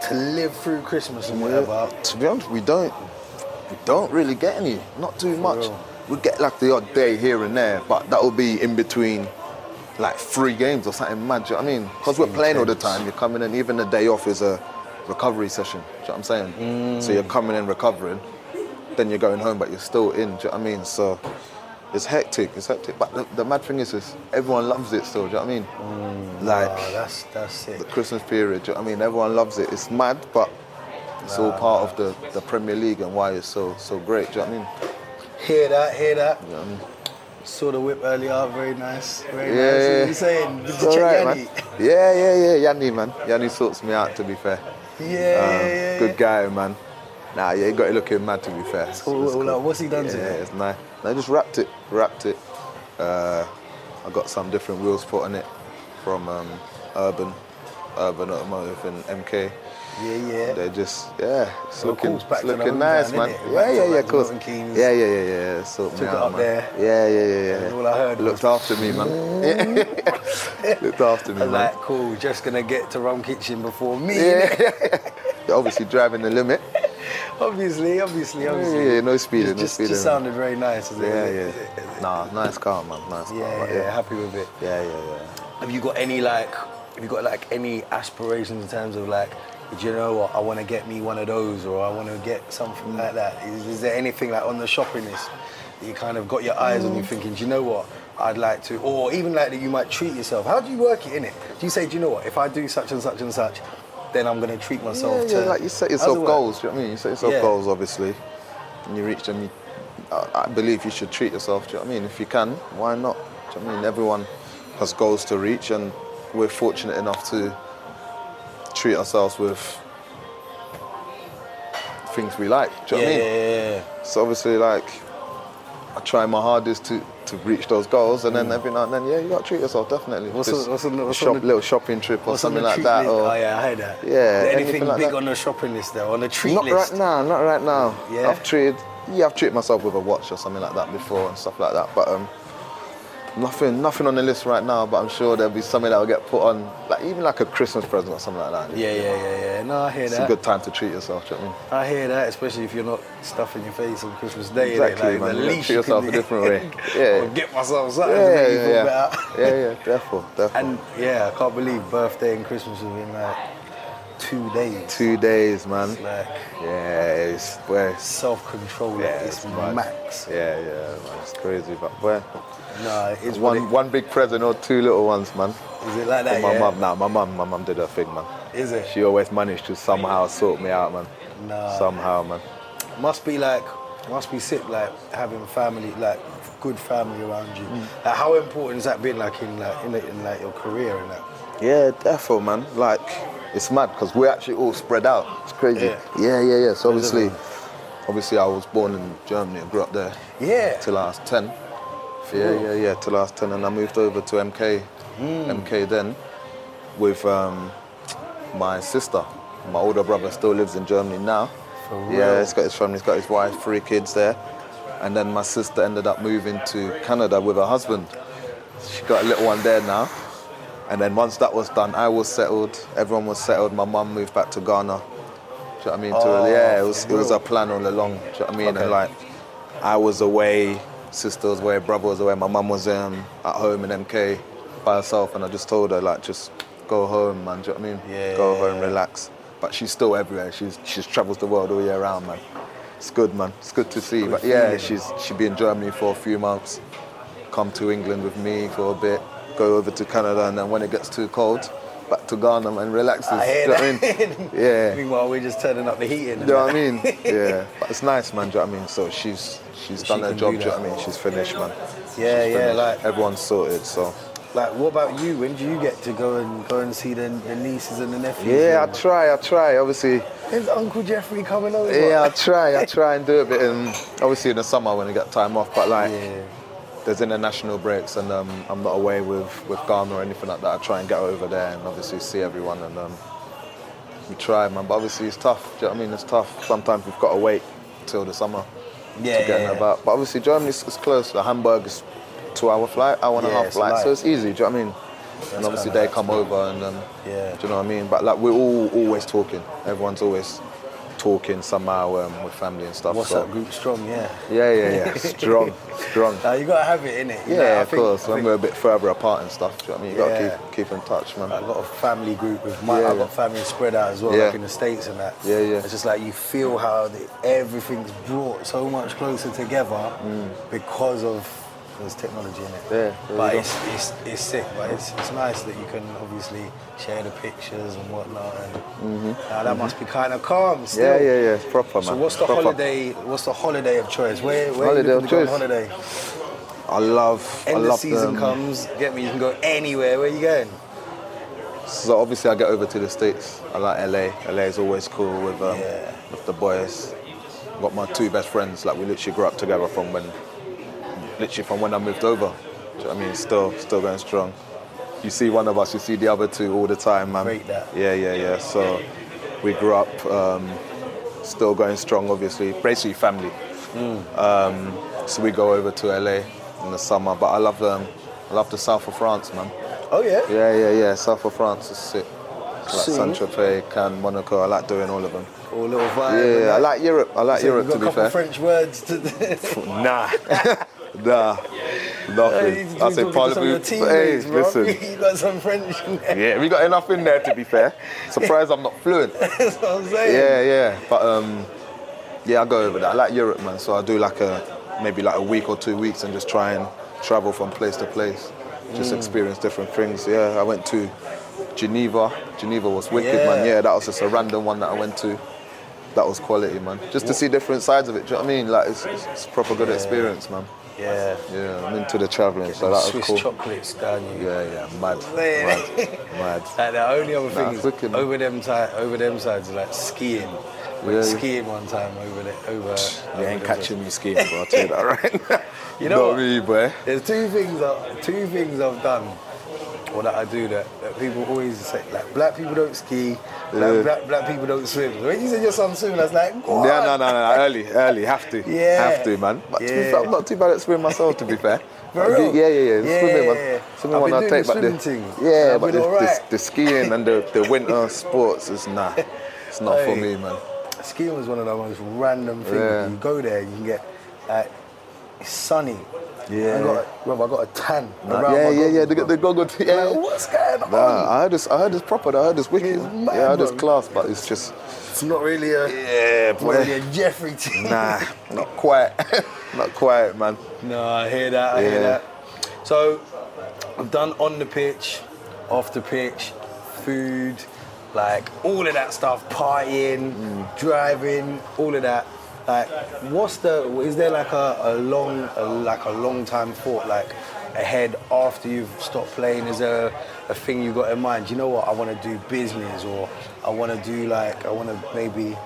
to live through Christmas and whatever. To be honest, we don't. We don't really get any. Not too much. real. We get like the odd day here and there, but that will be in between, like three games or something mad. Do you know what I mean? Because we're playing all the time. You're coming in. Even the day off is a recovery session. Do you know what I'm saying? Mm. So you're coming in recovering, then you're going home, but you're still in. Do you know what I mean? So it's hectic. It's hectic. But the, the mad thing is, is everyone loves it still. Do you know what I mean? Mm, like wow, that's that's it. the Christmas period. Do you know what I mean? Everyone loves it. It's mad, but it's all part of the, the Premier League and why it's so so great. Do you know what I mean? Hear that? Hear that? You know what I mean? Saw the whip earlier. Very nice. Very Yeah, nice. What yeah. are you saying? Did It's you all check right, Yanni? man. Yeah, yeah, yeah. Yanni, man. Yanni sorts me out, to be fair. Yeah, Um, yeah, yeah. Good guy, man. Nah, yeah, he got it looking mad, to be fair. It's, All- it's all cool. out. What's he done yeah, to Yeah, it? it's nice. No, just wrapped it, wrapped it. Uh, I got some different wheels put on it from um, Urban, Urban Automotive and M K. Yeah, yeah. They're just, yeah, it's Well, looking, course, back it's to the looking hometown, nice, man. innit? Yeah, Back to- yeah, yeah, back of to course. Milton Keynes. Yeah, yeah, yeah, yeah. Sort me Took it out, up man. there. Yeah, yeah, yeah, yeah. All I heard Looked was- after me, man. Looked after me, I was man. like, cool, just gonna get to Rum Kitchen before me. Yeah, You're obviously driving the limit. Obviously, obviously, Yeah, obviously. yeah, no speeding, Just, no just, speeding. just sounded very nice. Is it? Yeah, Is yeah. it- is it- is it- Nah, nice car, man. Nice car. Yeah, but yeah, happy with it. Yeah, yeah, yeah. Have you got any like, have you got like any aspirations in terms of like, do you know what, I want to get me one of those, or I want to get something like that? Is, is there anything like on the shopping list that you kind of got your eyes on, you thinking, do you know what, I'd like to, or even like that you might treat yourself? How do you work it in it? Do you say, do you know what, if I do such and such and such, then I'm going to treat myself Yeah, to... yeah, like you set How's yourself it work? goals, do you know what I mean? You set yourself Yeah. goals, obviously, and you reach them. You, I, I believe you should treat yourself, do you know what I mean? If you can, why not? Do you know what I mean? Everyone has goals to reach, and we're fortunate enough to treat ourselves with things we like, do you know Yeah, what I mean? yeah, yeah. So obviously, like, I try my hardest to, to reach those goals, and then every now and then, yeah, you got to treat yourself, definitely. What's Just on- what's on the- a what's on shop, the- little shopping trip or What's on something the like treat that. list? Or, Oh yeah, I heard that. Yeah, Is there anything anything like big that. on the shopping list though, on the treat Not list? right now, not right now. Yeah? I've treated, yeah, I've treated myself with a watch or something like that before and stuff like that. But um, nothing, nothing on the list right now. But I'm sure there'll be something that will get put on, like even like a Christmas present or something like that. Yeah, yeah, yeah, yeah. No, I hear It's that. a good time to treat yourself. Do you know what I mean? I hear that, especially if you're not stuffing your face on Christmas Day. Exactly, innit? man. The You gotta least treat you yourself can a do- different way. Yeah. Or get myself something Yeah, to make you yeah, feel yeah. better. yeah, yeah, therefore, therefore. And yeah, I can't believe birthday and Christmas within like two days. Two days, man. It's like Yeah, it's where. self-control Yeah, at its it's mad. max. Yeah, yeah, man. It's crazy, but where? No, it's what One, one big present or two little ones, man. it, is it like that? For my yeah? mum, nah, my mum, my mum did her thing, man. Is it? She always managed to somehow sort me out, man. Nah. Somehow, man. Must be like, must be sick, like having family, like good family around you. Mm. Like, how important has that been, like in like in, the, in like your career and that? Yeah, therefore, man. Like, it's mad because we're actually all spread out. It's crazy. Yeah. Yeah, yeah, yeah. So Where's obviously, everyone? obviously, I was born in Germany and grew up there Yeah. till I was ten. Yeah, real? yeah, yeah. Till I was ten, and I moved over to M K. Mm. M K then, with um, my sister. My older brother still lives in Germany now. For real? Yeah, he's got his family, he's got his wife, three kids there. And then my sister ended up moving to Canada with her husband. She got a little one there now. And then once that was done, I was settled, everyone was settled, my mum moved back to Ghana. Do you know what I mean? To- Oh, yeah, it was, for it was real? a plan all along. Do you know what I mean? Okay. And like, I was away, sister was away, brother was away, my mum was um, at home in M K by herself, and I just told her, like, just go home, man. Do you know what I mean? Yeah, Go yeah, home, yeah. relax. But she's still everywhere. She's she travels the world all year round, man. It's good, man. It's good to see. Good But yeah, feeling. she's she'd be in Germany for a few months, come to England with me for a bit, go over to Canada, and then when it gets too cold, back to Ghana and relaxes. I hear Do you know that. what I mean? Yeah. Meanwhile, we're just turning up the heating. Do you know what I mean? Yeah. But it's nice, man. Do you know what I mean? So she's she's She done her can job. do Do you know that. what I mean? She's finished, man. Yeah, She's yeah, finished. like- Everyone's sorted. So Like, what about you? When do you get to go and go and see the, the nieces and the nephews? yeah, I try. I try. Obviously. Is Uncle Jeffrey coming over? Yeah, I try. I try and do a bit. In, obviously in the summer when I get time off, but like. Yeah. There's international breaks and um, I'm not away with, with Ghana or anything like that. I try and get over there and obviously see everyone and um, we try, man. But obviously it's tough. Do you know what I mean? It's tough. Sometimes we've got to wait till the summer Yeah, to get yeah, in about. But obviously Germany's is close. The Hamburg is two-hour flight, hour and a Yeah, half it's flight, light. so it's easy. Do you know what I mean? and obviously kinda they nice, come man. over and um, Yeah. do you know what I mean? But like we're all always talking. Everyone's always talking somehow um, with family and stuff. What's so. that group strong? Yeah. Yeah, yeah, yeah. Strong, strong. Nah, you gotta have it, innit? You Yeah, know, I of think- course. I When think we're a bit further apart and stuff, do you know what I mean? You Yeah. gotta keep keep in touch, man. I got a family group with my. Yeah, I got yeah. family spread out as well, Yeah. like in the States and that. Yeah, yeah. It's just like you feel how the, everything's brought so much closer together because of there's technology in it. Mm. Yeah, there but you it's, it's it's sick. But it's it's nice that you can obviously share the pictures and whatnot. And uh, that must be kind of calm still. Mm-hmm. Yeah, yeah, yeah. It's proper, man. So what's the Proper. holiday? What's the holiday of choice? Where where Holiday are you of looking to go on choice? holiday? I love, End I of love season them. comes. Get me. You can go anywhere. Where you going? So obviously I get over to the States. I like L A. L A is always cool with um, Yeah. with the boys. Got my two best friends. Like we literally grew up together from when, literally from when I moved over. Do you know what I mean? Still, still going strong. You see one of us, you see the other two all the time, man. Rate that. Yeah, yeah, yeah. So we grew up, um, still going strong, obviously. Basically family. Um, so we go over to L A in the summer. But I love um, I love the south of France, man. Oh yeah. Yeah, yeah, yeah. South of France is sick. Like See? Saint-Tropez, Cannes, Monaco. I like doing all of them. Or a little vibe. Yeah, and yeah, I that. like Europe. I like So Europe, you've to got be a couple fair. French words to. Nah, nah, nothing. I say part of your parlez-vous. Hey, teammates, bro. listen. You got some French in there. Yeah, we got enough in there, to be fair. Surprised I'm not fluent. That's what I'm saying. Yeah, yeah. But um, yeah, I go over there. I like Europe, man. So I do like a maybe like a week or two weeks and just try and travel from place to place, just Mm. experience different things. Yeah, I went to Geneva. Geneva was wicked, man. Yeah. Yeah, that was just a random one that I went to. That was quality, man. Just to see different sides of it. Do you know what I mean? Like it's, it's, it's a proper good experience, man. Yeah. Yeah, I'm into the traveling, so that was Swiss cool. chocolates down you. Yeah, yeah, mad, Man. mad, mad. Like the only other thing Nah, is it's wicked, man. over them ti- over them sides like skiing. Went Yeah, yeah. skiing one time over there. Over. You over ain't them catching me skiing, bro. I'll tell you that right. You know Not what? me, boy. There's two things. I, two things I've done, or that I do that, that people always say. Like black people don't ski. Black, Yeah. black, black people don't swim. When you said your son swimming, I was like, what? Yeah, no, no, no, early, early, have to, Yeah. have to, man. But to be Yeah. fair, I'm not too bad at swimming myself, to be fair. For I do- real? Yeah, yeah, yeah. Yeah. Swimming, man. Swimming I've one been I doing take, the but the swimming thing. yeah, I've but been the, alright. the, the skiing and the, the winter sports is nah, it's not for Hey. me, man. Skiing was one of the most random things. Yeah. You go there, you can get like it's sunny. Yeah. I got, bro, I got a tan Nah, around yeah, my yeah, yeah. goggles, The, bro. the goggles, yeah. Like, what's going on? Nah, I heard this. I heard this proper. I heard this wicked. It's mad, yeah, I heard this bro. class, but it's just It's not really a, yeah, not really a Jeffrey team. Nah, not quite, not quite, man. No, I hear that. I hear Yeah. that. So, I've done on the pitch, off the pitch, food, like all of that stuff, partying, Mm. driving, all of that. Like, what's the? Is there like a, a long, a, like a long time thought, like ahead after you've stopped playing? Is there a, a thing you got in mind? You know what? I want to do business, or I want to do like I want to maybe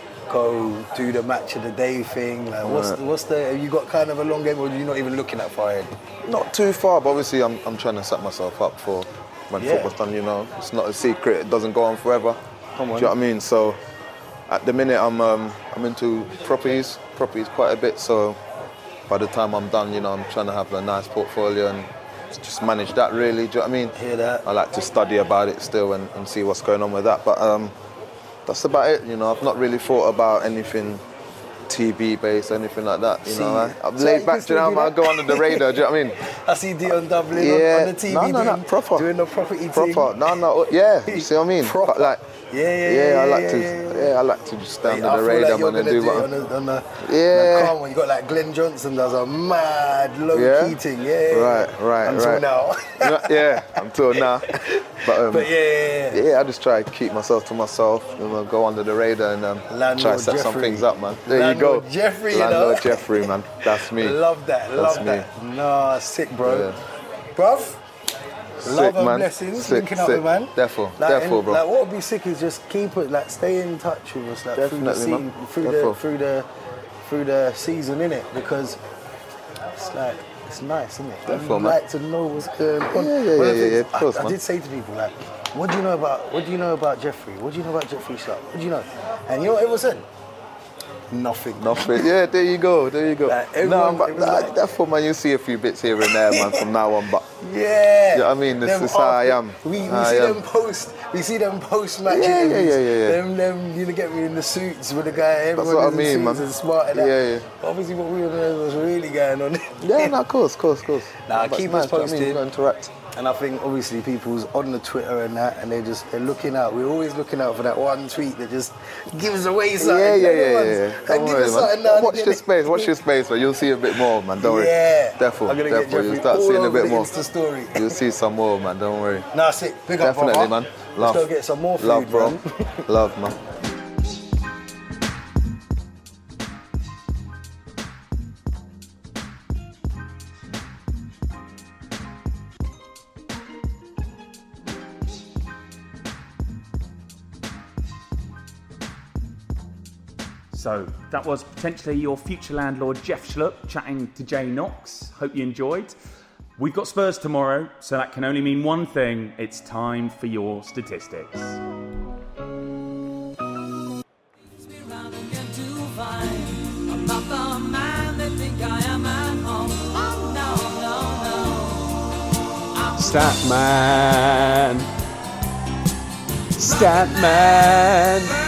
go do the match of the day thing. Like, what's Right. what's the? Have you got kind of a long game, or are you not even looking that far ahead? Not too far, but obviously I'm I'm trying to set myself up for when Yeah. football's done. You know, it's not a secret. It doesn't go on forever. Come Do on. you know what I mean? So at the minute I'm um, I'm into properties, properties quite a bit. So by the time I'm done, you know, I'm trying to have a nice portfolio and just manage that really. Do you know what I mean? Hear that? I like to study about it still and, and see what's going on with that. But um, that's about it. You know, I've not really thought about anything T V based, anything like that. You See, know, I, I'm so laid you back. can Do you know, still do I that? go under the radar. Do you know what I mean? I see Dion Dublin Yeah. on, on the T V No, no, no, doing, proper. doing the property Proper. thing. No, no. Yeah. You see what I mean? Proper. But like, Yeah, yeah, yeah, yeah, I yeah, like yeah, to. yeah, yeah. Yeah, I like to just stand I under the feel radar, like you're man, and gonna do do it what. on the, on the, Yeah. the calm one. You got like Glenn Johnson does a mad low Yeah? key thing. Yeah, yeah, Right, yeah. right, Until right. now. You know, yeah, until now. But, um, But yeah, yeah, yeah. yeah, I just try to keep myself to myself, you know, go under the radar and um, Landlord try to set some Jeffrey. things up, man. There Landlord you go. Jeffrey, you know? Landlord Jeffrey, man. That's me. Love that, That's love me. that. Nah, sick, bro. Yeah. Bruv, Sick, love and man. blessings, Sick, linking up sick. with man. Defo, like, defo, and, bro. Like, what would be sick is just keep it, like, stay in touch with us, like, through the Definitely, scene, man. through the Defo. through the through the season, innit? Because it's like it's nice, isn't it? Defo, I'd man. like to know what's going on. Yeah, yeah, One yeah, of the yeah, things yeah, of course, I, I man. did say to people, like, what do you know about what do you know about Jeffrey? What do you know about Jeffrey Sharp? What do you know? And you know what everyone said? Nothing. Nothing. Yeah, there you go. There you go. Like, no, everyone- but it was like, like- therefore, man, you see a few bits here and there, man, from now on. But Yeah. you know what I mean? This Them is how I am. after- We, we How I see am. them post. We see them post match Yeah, yeah, interviews. yeah, yeah, yeah. Them, them, you know, get me in the suits with the guy. Everyone what I is in mean, suits man. and smart and that. Yeah, yeah. But obviously, what we were doing was really going on. Yeah, no, of course, of course, of course. Nah, But keep it's us nice, you know what I mean? posted. You've got to interact. And I think obviously people's on the Twitter and that, and they just they're looking out. We're always looking out for that one tweet that just gives away something. Yeah, yeah, Them yeah, ones yeah. that Don't give worry, us something man. now and Watch again. this space, watch this space, man. You'll see a bit more, man. Don't worry. Yeah. Therefore, I'm gonna get therefore, you'll Jeffrey start all seeing a over bit the more. Insta story. You'll see some more, man. Don't worry. Nah, sick. Big up, Definitely, brother. man. Love. Let's go get some more food, Love, bro. man. Love, man. So that was potentially your future landlord Jeff Schlupp chatting to Jay Knox. Hope you enjoyed. We've got Spurs tomorrow, so that can only mean one thing. It's time for your statistics. Statman. Statman.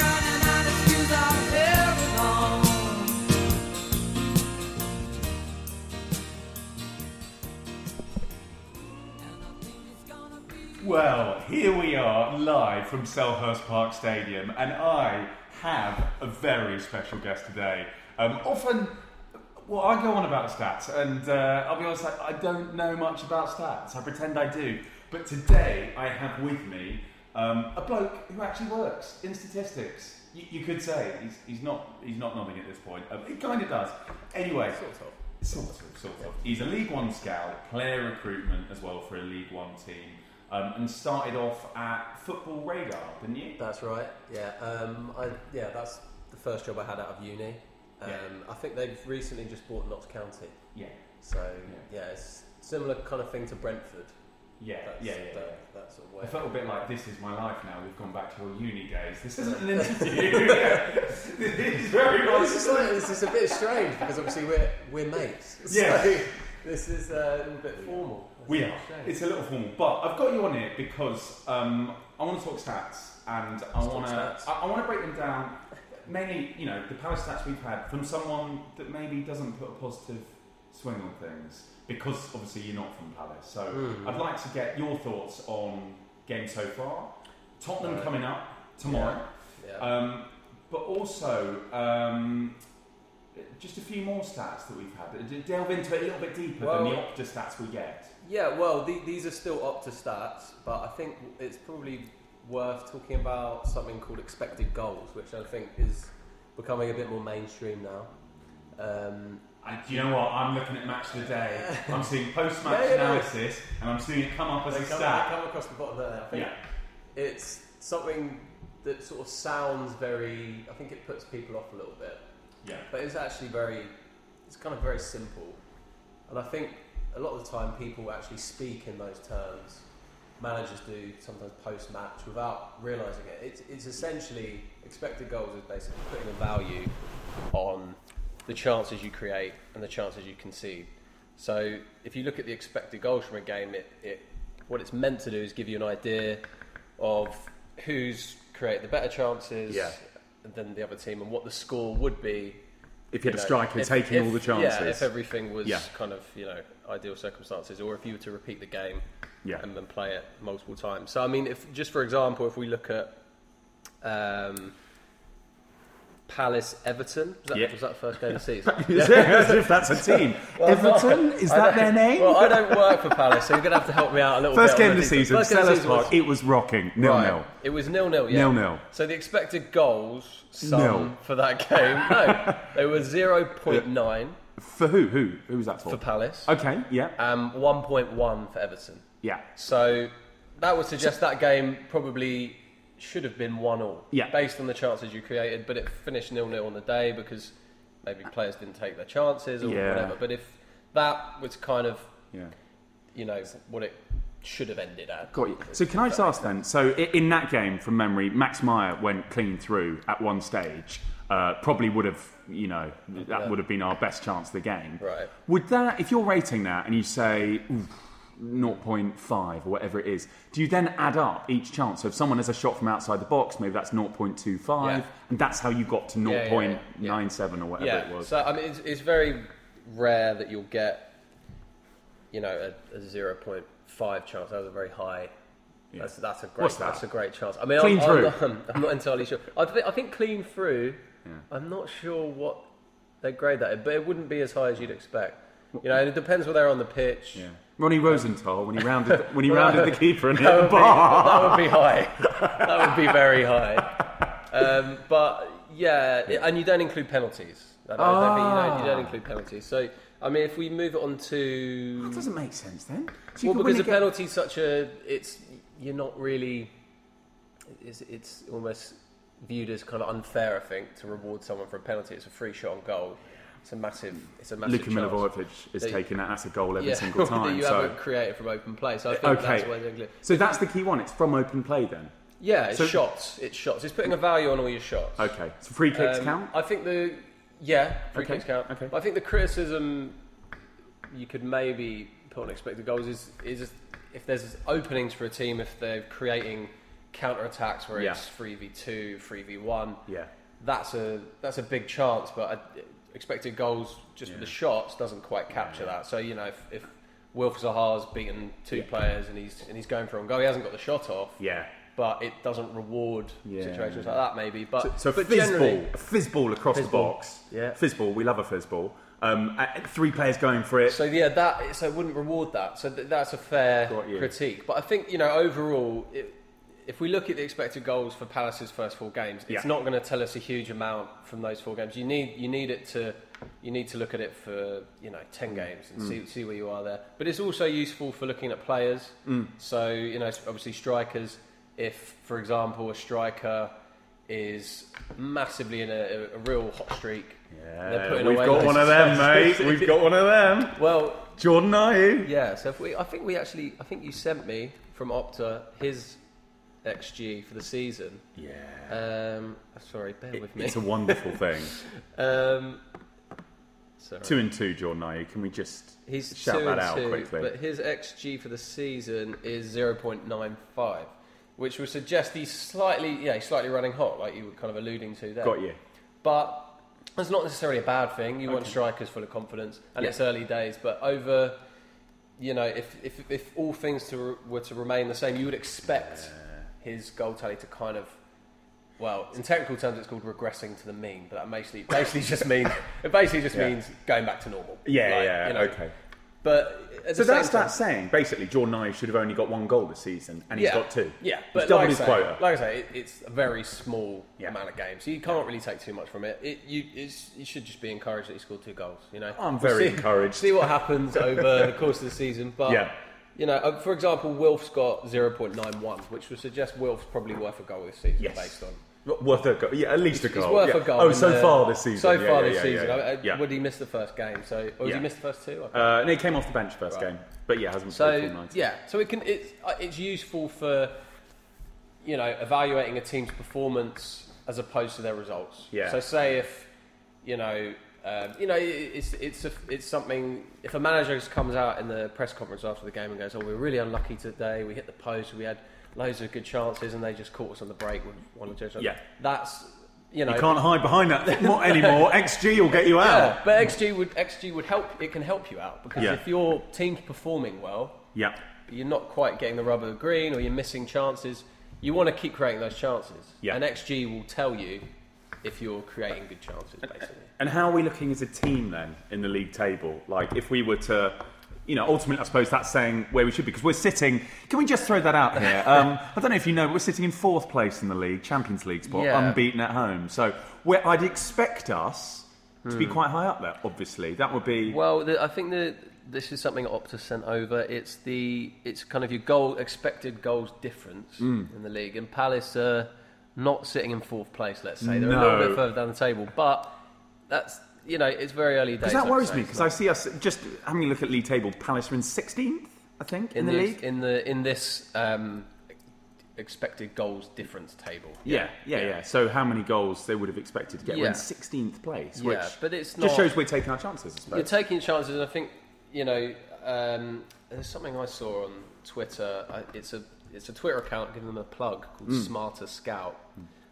Well, here we are live from Selhurst Park Stadium, and I have a very special guest today. Um, often, well, I go on about stats, and uh, I'll be honest, I, I don't know much about stats. I pretend I do. But today, I have with me um, a bloke who actually works in statistics. You, you could say he's, he's not he's not nodding at this point. Um, he kind of does. Anyway, sort of, sort of, sort of. He's a League One scout, player recruitment as well for a League One team. Um, and started off at Football Radar, didn't you? That's right. Yeah. Um, I, yeah. That's the first job I had out of uni. Um, Yeah. I think they've recently just bought Notts County. Yeah. So yeah, it's similar kind of thing to Brentford. Yeah, That's yeah, yeah. the- yeah. That sort of way. I felt a bit like, this is my life now. We've gone back to your uni days. This isn't an interview. This is very much. It's just like, it's just a bit strange because obviously we're we're mates. Yeah. So this is uh, a bit formal. It's We a are. bit strange. It's a little formal, but I've got you on here because um, I want to talk stats, and I talk want to stats. I, I want to break them down. Mainly, you know, the Palace stats we've had from someone that maybe doesn't put a positive swing on things, because obviously you're not from Palace. So Mm. I'd like to get your thoughts on games so far. Tottenham Right. coming up tomorrow, Yeah. um, but also um, just a few more stats that we've had. D- Delve into it a little bit deeper than Well- the Opta stats we get. Yeah, well, the, these are still Opta stats, but I think it's probably worth talking about something called expected goals, which I think is becoming a bit more mainstream now. Um, And do you know what? I'm looking at Match of the Day. I'm seeing post-match Yeah, yeah, no. analysis, and I'm seeing it come up as they a come, stat. they come across the bottom there. I think Yeah. it's something that sort of sounds very. I think it puts people off a little bit, Yeah. but it's actually very. It's kind of very simple, and I think a lot of the time people actually speak in those terms. Managers do sometimes post-match without realising it. It's, it's essentially expected goals is basically putting a value on the chances you create and the chances you concede. So if you look at the expected goals from a game, it, it what it's meant to do is give you an idea of who's created the better chances Yeah. than the other team and what the score would be. If you had a know, striker if- taking if- all the chances. Yeah, if everything was Yeah. kind of, you know, ideal circumstances, or if you were to repeat the game Yeah. and then play it multiple times. So, I mean, if just for example, if we look at um, Palace Everton, was that, Yeah. was that the first game of the season? As if that's a team. Everton? Is I that don't- their name? Well, I don't work for Palace, so you're going to have to help me out a little First bit. game on of the details. season, First game of the Sellers season was- Park, it was rocking. nil Right. nil. It was nil nil, yeah. Nil nil. So the expected goals sum Nil. for that game, no, they were zero point nine For who? Who? Who was that for? for Palace, Okay, yeah. and one point one for Everton. Yeah. So that would suggest that game probably should have been one all, Yeah. based on the chances you created, but it finished nil nil on the day because maybe players didn't take their chances or Yeah. whatever. But if that was kind of, Yeah. you know, what it should have ended at. Got you. So can I just ask then, so i- in that game, from memory, Max Meyer went clean through at one stage. uh, probably would have, you know, that Yeah. would have been our best chance of the game. Right. Would that, if you're rating that and you say oof, zero point five or whatever it is, do you then add up each chance? So if someone has a shot from outside the box, maybe that's zero point two five, Yeah. and that's how you got to Yeah, yeah, yeah, zero point nine seven or whatever Yeah. it was. So I mean, it's, it's very rare that you'll get, you know, a, a zero point five chance. That was a very high. Yeah. That's that's a great. What's that? That's a great chance. I mean, Clean I'm, through. I'm, not, I'm not entirely sure. I, th- I think clean through. Yeah. I'm not sure what they grade that, but it wouldn't be as high as you'd expect. You know, and it depends where they're on the pitch. Yeah. Ronnie Rosenthal when he rounded when he rounded the keeper and hit That the would, be, bar. that would be high. That would be very high. Um, but yeah, it- and you don't include penalties. I don't, I don't think you, don't, you don't include penalties. So I mean, if we move it on to That doesn't make sense then. So you well, could because win the a ga- penalty's such a it's you're not really it's, it's almost viewed as kind of unfair, I think, to reward someone for a penalty. It's a free shot on goal. It's a massive it's a massive Luka chance. Milivojevic is That- taking that. That's a goal every Yeah, single that time. you so haven't created from open play. So I think okay, that's where they're so that's the key one. It's from open play then. yeah, it's So- shots. It's shots. It's putting a value on all your shots. Okay, so free kicks Um, count. I think the yeah, free Okay, kicks count. okay. But I think the criticism you could maybe put on expected goals is is if there's openings for a team, if they're creating counter attacks where Yeah. it's three v two, three v one. Yeah. That's a that's a big chance, but I, expected goals just with Yeah. the shots doesn't quite capture Yeah, yeah. that. So you know if, if Wilf Zaha's beaten two Yeah. players and he's and he's going for a goal, he hasn't got the shot off. Yeah. But it doesn't reward Yeah. situations like that, maybe. But So, so but fizz generally, ball, a fizz ball across Fizz the ball. box. Yeah. Fizz ball. We love a fizz ball. Um, uh, three players going for it. So yeah, that so it wouldn't reward that. So th- that's a fair Got you. critique. But I think you know overall, it, if we look at the expected goals for Palace's first four games, it's Yeah. not going to tell us a huge amount from those four games. You need you need it to you need to look at it for you know ten games and Mm. see see where you are there. But it's also useful for looking at players. Mm. So you know obviously strikers. If for example a striker is massively in a, a, a real hot streak. They're Yeah, putting we've away got loads one of of them, chances. mate. We've got one of them. Well, Jordan Ayew. yeah, so if we, I think we actually, I think you sent me from Opta his X G for the season. Yeah. Um, sorry, bear with me. It's a wonderful thing. Um, sorry. Two and two, Jordan Ayew. Can we just He's shout two that and out two, quickly? but his X G for the season is zero point nine five, which would suggest he's slightly, yeah, he's slightly running hot, like you were kind of alluding to there. Got you. But that's not necessarily a bad thing. You want Okay. strikers full of confidence, and Yeah. it's early days. But over, you know, if if, if all things to, were to remain the same, you would expect his goal tally to kind of, well, in technical terms, it's called regressing to the mean. But that basically basically just means it basically just Yeah. means going back to normal. Yeah, Like, yeah, you know. okay. But at So the that's same time, that saying. Basically, Jordan Ayew should have only got one goal this season, and he's yeah, got two. Yeah, He's but doubled like, his I say, quota. like I say, it, it's a very small Yeah. amount of games, so you can't really take too much from it. It you it's, you should just be encouraged that he scored two goals. You know, I'm We'll very see, encouraged. See what happens over the course of the season, but Yeah. you know, uh, for example, Wilf's got zero point nine one, which would suggest Wilf's probably worth a goal this season Yes. based on. Worth a goal. Yeah, at least a He's goal. worth yeah. a goal. Oh, in so the- far this season. So Yeah, far yeah, this yeah, season. yeah, I- I- yeah. Would he miss the first game? So, or has Yeah. he missed the first two? I can't Uh, no, he came off the bench first Right. game, but yeah, hasn't played full So ninety. yeah, so it can it's uh, it's useful for you know evaluating a team's performance as opposed to their results. Yeah. So say if you know um, you know it- it's it's a, it's something if a manager just comes out in the press conference after the game and goes, "Oh, we're really unlucky today. We hit the post. We had loads of good chances, and they just caught us on the break with one or two." Yeah. That's you know You can't hide behind that more anymore. X G will get you out. yeah, but X G would X G would help. It can help you out because Yeah. if your team's performing well. Yeah. But you're not quite getting the rubber green or you're missing chances, you want to keep creating those chances. Yeah. And X G will tell you if you're creating good chances, basically. And how are we looking as a team then in the league table? Like, if we were to, you know, ultimately, I suppose that's saying where we should be because we're sitting. Can we just throw that out here? Um, I don't know if you know, but we're sitting in fourth place in the league, Champions League spot, Yeah. unbeaten at home. So, where I'd expect us to be quite high up there. Obviously, that would be. Well, the, I think that this is something Opta sent over. It's the it's kind of your goal expected goals difference in the league, and Palace are not sitting in fourth place. Let's say they're a No. little bit further down the table, but that's you know it's very early days. Because that like I worries say. me. It's Because not- I see us just having a look at league table. Palace are in sixteenth, I think, in, the this, league. in the in this um, expected goals difference table. Yeah, yeah, yeah. yeah. So how many goals they would have expected to get? Yeah. We're in sixteenth place, which yeah, but it's just not, shows we're taking our chances, I suppose. You're taking chances, and I think, you know, um, there's something I saw on Twitter. I, it's a it's a Twitter account giving them a plug called mm. Smarter Scout.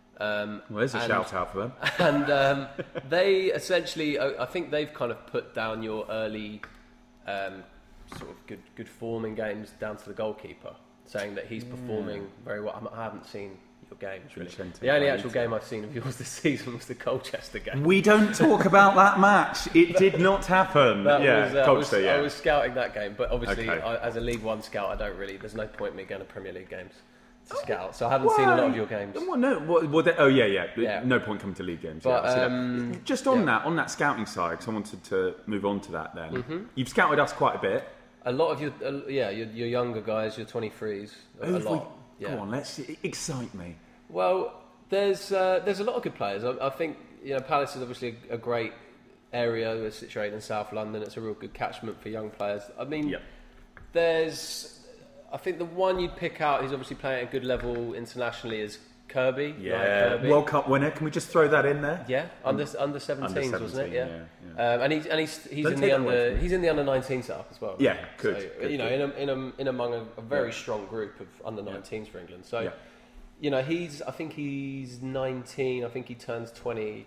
Um, well, there's a and, shout out for them. And um, they essentially, I think they've kind of put down your early um, sort of good good form in games down to the goalkeeper, saying that he's performing yeah. very well. I haven't seen your games really. Vicente the only actual game I've seen of yours this season was the Colchester game. We don't talk about that match. It did not happen. That yeah, was, uh, Colchester, I was, yeah. I was scouting that game, but obviously, Okay. I, as a League One scout, I don't really. There's no point in me going to Premier League games to scout, so I haven't seen a lot of your games. Well, no, well, well, they, oh yeah, yeah, Yeah. No point coming to league games. But, yeah, I see that. um, just on yeah. that, on that scouting side, because I wanted to move on to that. Then Mm-hmm. you've scouted us quite a bit. A lot of your, uh, yeah, your, your younger guys, your twenty-threes, a, Who a have lot. we- Yeah. Go on, let's excite me. Well, there's uh, there's a lot of good players. I, I think you know Palace is obviously a, a great area. We're situated in South London. It's a real good catchment for young players. I mean, Yep. there's. I think the one you'd pick out who's obviously playing at a good level internationally is Kirby. Yeah, Ryan Kirby. World Cup winner. Can we just throw that in there? Yeah, under under seventeens, Under wasn't it? seventeen, Yeah, yeah, Um, and he's and he's he's Don't in take the that away under from me. he's in the under nineteen setup as well. Yeah, good, So, good, you know, good. in a, in a, in among a, a very Yeah. strong group of under nineteens for England. So, Yeah. you know, he's I think he's nineteen. I think he turns twenty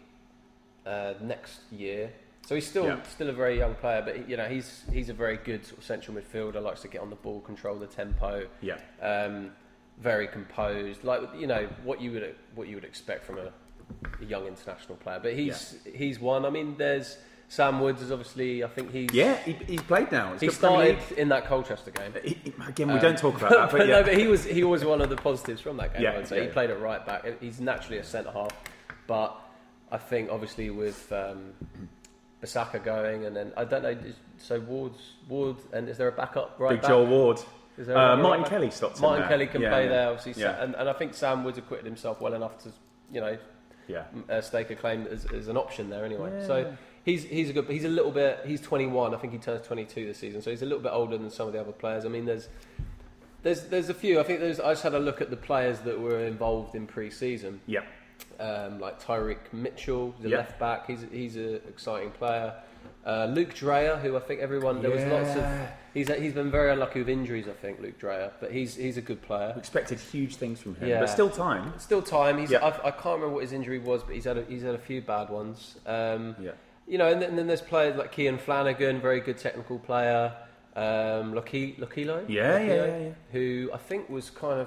uh, next year. So he's still Yeah. still a very young player, but you know he's he's a very good sort of central midfielder. Likes to get on the ball, control the tempo. Yeah. Um, very composed, like you know what you would what you would expect from a, a young international player. But he's he's one. I mean, there's Sam Woods is obviously. I think he's Yeah, he, he's played now. He's he got Premier started in that Colchester game. League. He- again, we Um, don't talk about that, but, but yeah. no, but he was he was one of the positives from that game. Yeah, I would say yeah, he yeah. played at right back. He's naturally a centre half, but I think obviously with um, Bissaka going, and then I don't know. So Ward's Ward, and is there a backup right Big back? Joel Ward. Is there Uh, a right Martin back? Kelly stops in Martin there. Kelly can Yeah, play yeah. there, obviously, Yeah. and, and I think Sam Woods acquitted himself well enough to, you know, Yeah. uh, stake a claim as, as an option there anyway. Yeah. So he's he's a good. He's a little bit. He's twenty-one. I think he turns twenty-two this season. So he's a little bit older than some of the other players. I mean, there's there's there's a few. I think there's. I just had a look at the players that were involved in pre-season. Yeah. Um, like Tyreek Mitchell, the Yeah. left back. He's he's an exciting player. Uh, Luke Dreyer, who I think everyone there was lots of. Yeah. He's he's been very unlucky with injuries. I think Luke Dreyer, but he's he's a good player. We expected huge things from him, Yeah. but still time. Still time. He's Yeah. I've, I can't remember what his injury was, but he's had a, he's had a few bad ones. Um, Yeah. You know, and then, and then there's players like Cian Flanagan, very good technical player. Um, Loki Lokilo, Yeah, yeah, yeah, yeah. who I think was kind of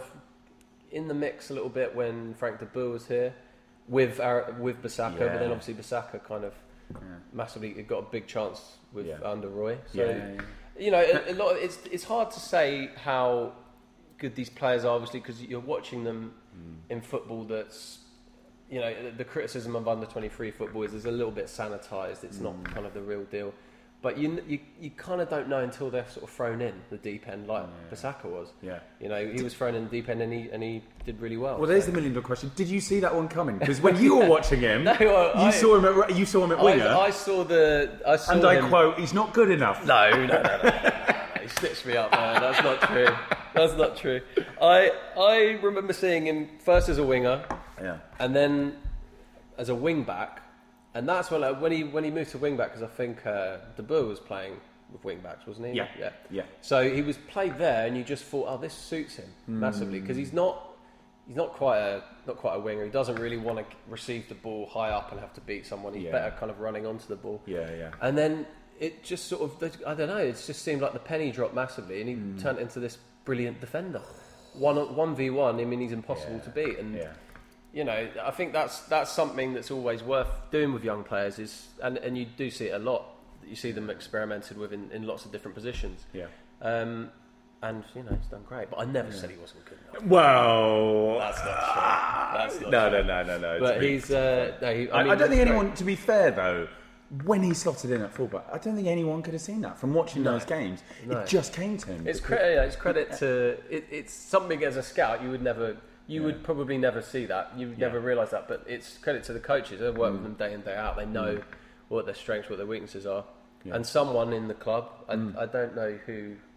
in the mix a little bit when Frank de Boer was here with our, with Bissaka, Yeah. but then obviously Bissaka kind of Yeah. massively got a big chance with Yeah. under Roy. So Yeah, yeah, yeah. you know, a, a lot. Of, it's it's hard to say how good these players are, obviously, because you're watching them Mm. in football. That's you know the, the criticism of under twenty-three football is it's a little bit sanitised. It's not Mm. kind of the real deal. But you you, you kind of don't know until they're sort of thrown in the deep end, like Yeah. Bissaka was. Yeah. You know, he was thrown in the deep end and he and he did really well. Well, there's so. the million dollar question. Did you see that one coming? Because when you were watching him, No, I- you saw him. At, you saw him at winger, I, I saw the. I saw and I him, quote: "He's not good enough." No, no, no, no. no, no. He stitched me up, man. That's not true. That's not true. I I remember seeing him first as a winger, Yeah. and then as a wing back, and that's when like, when he when he moved to wing back because I think uh, De Boer was playing with wing backs, wasn't he? Yeah. yeah. Yeah. So he was played there, and you just thought, oh, this suits him massively because he's not. He's not quite a not quite a winger. He doesn't really want to receive the ball high up and have to beat someone. He's Yeah. better kind of running onto the ball. Yeah. Yeah. And then it just sort of, I don't know, it just seemed like the penny dropped massively and he Hmm. turned into this brilliant defender. One, one v one, I mean, he's impossible Yeah. to beat. And, Yeah. you know, I think that's that's something that's always worth doing with young players is, and, and you do see it a lot, you see them experimented with in, in lots of different positions. Yeah. Um, and, you know, he's done great. But I never said he wasn't good enough. Well, That's not true. That's not no, true. no, no, no, no. But It's me. he's, uh, no, he, I, I, mean, I don't think he's anyone, great. to be fair though, when he slotted in at fullback, I don't think anyone could have seen that from watching those games. No. It just came to him. It's credit. It's credit to. It, it's something as a scout you would never. You Yeah. would probably never see that. You would Yeah. never realise that. But it's credit to the coaches. They work with them day in day out. They know Mm. what their strengths, what their weaknesses are. Yeah. And someone in the club, I, Mm. I don't know who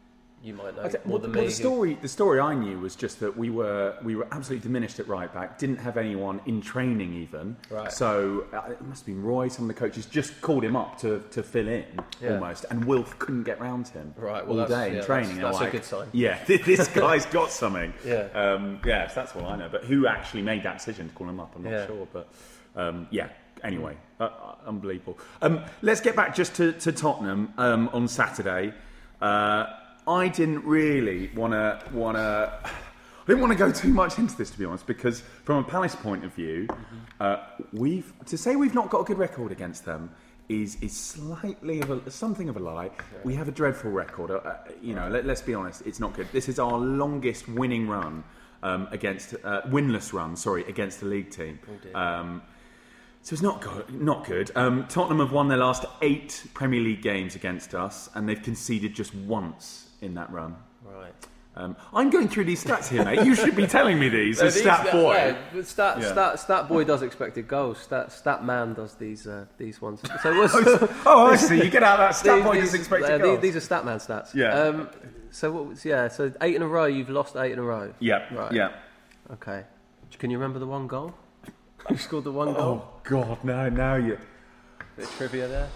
you might know I d- more well, than well, me. the story, the story I knew was just that we were we were absolutely diminished at right back. Didn't have anyone in training even. Right. So uh, it must have been Roy. Some of the coaches just called him up to, to fill in Yeah. almost, and Wilf couldn't get round him. Right, well, all that's- day in yeah, training. that's- They're that's a like, good sign. Yeah, this guy's got something. Yeah. Um, yeah, so that's all I know. But who actually made that decision to call him up? I'm not Yeah. sure. But um, yeah. Anyway, uh, uh, unbelievable. Um, let's get back just to, to Tottenham um, on Saturday. Uh, I didn't really want to want to. I didn't want to go too much into this, to be honest, because from a Palace point of view, uh, we've to say we've not got a good record against them is is slightly of a, something of a lie. We have a dreadful record. Uh, you know, let, let's be honest, it's not good. This is our longest winning run um, against uh, winless run. Sorry, against the league team. Um, So it's not good. Not good. Um, Tottenham have won their last eight Premier League games against us, and they've conceded just once in that run. Right. Um, I'm going through these stats here, mate. You should be telling me these. No, As these- stat boy. yeah, but stat, Yeah. stat, stat boy does expected goals. Stat, stat man does these uh, these ones. So what's, Oh, I see. You get out that stat boy these, does expected uh, goals. these, these are stat man stats. Yeah. Um, so what was yeah? So eight in a row. You've lost eight in a row. Yeah. Right. Yeah. Okay. Can you remember the one goal? You scored the one goal. Oh God, no, now you. Bit of trivia there.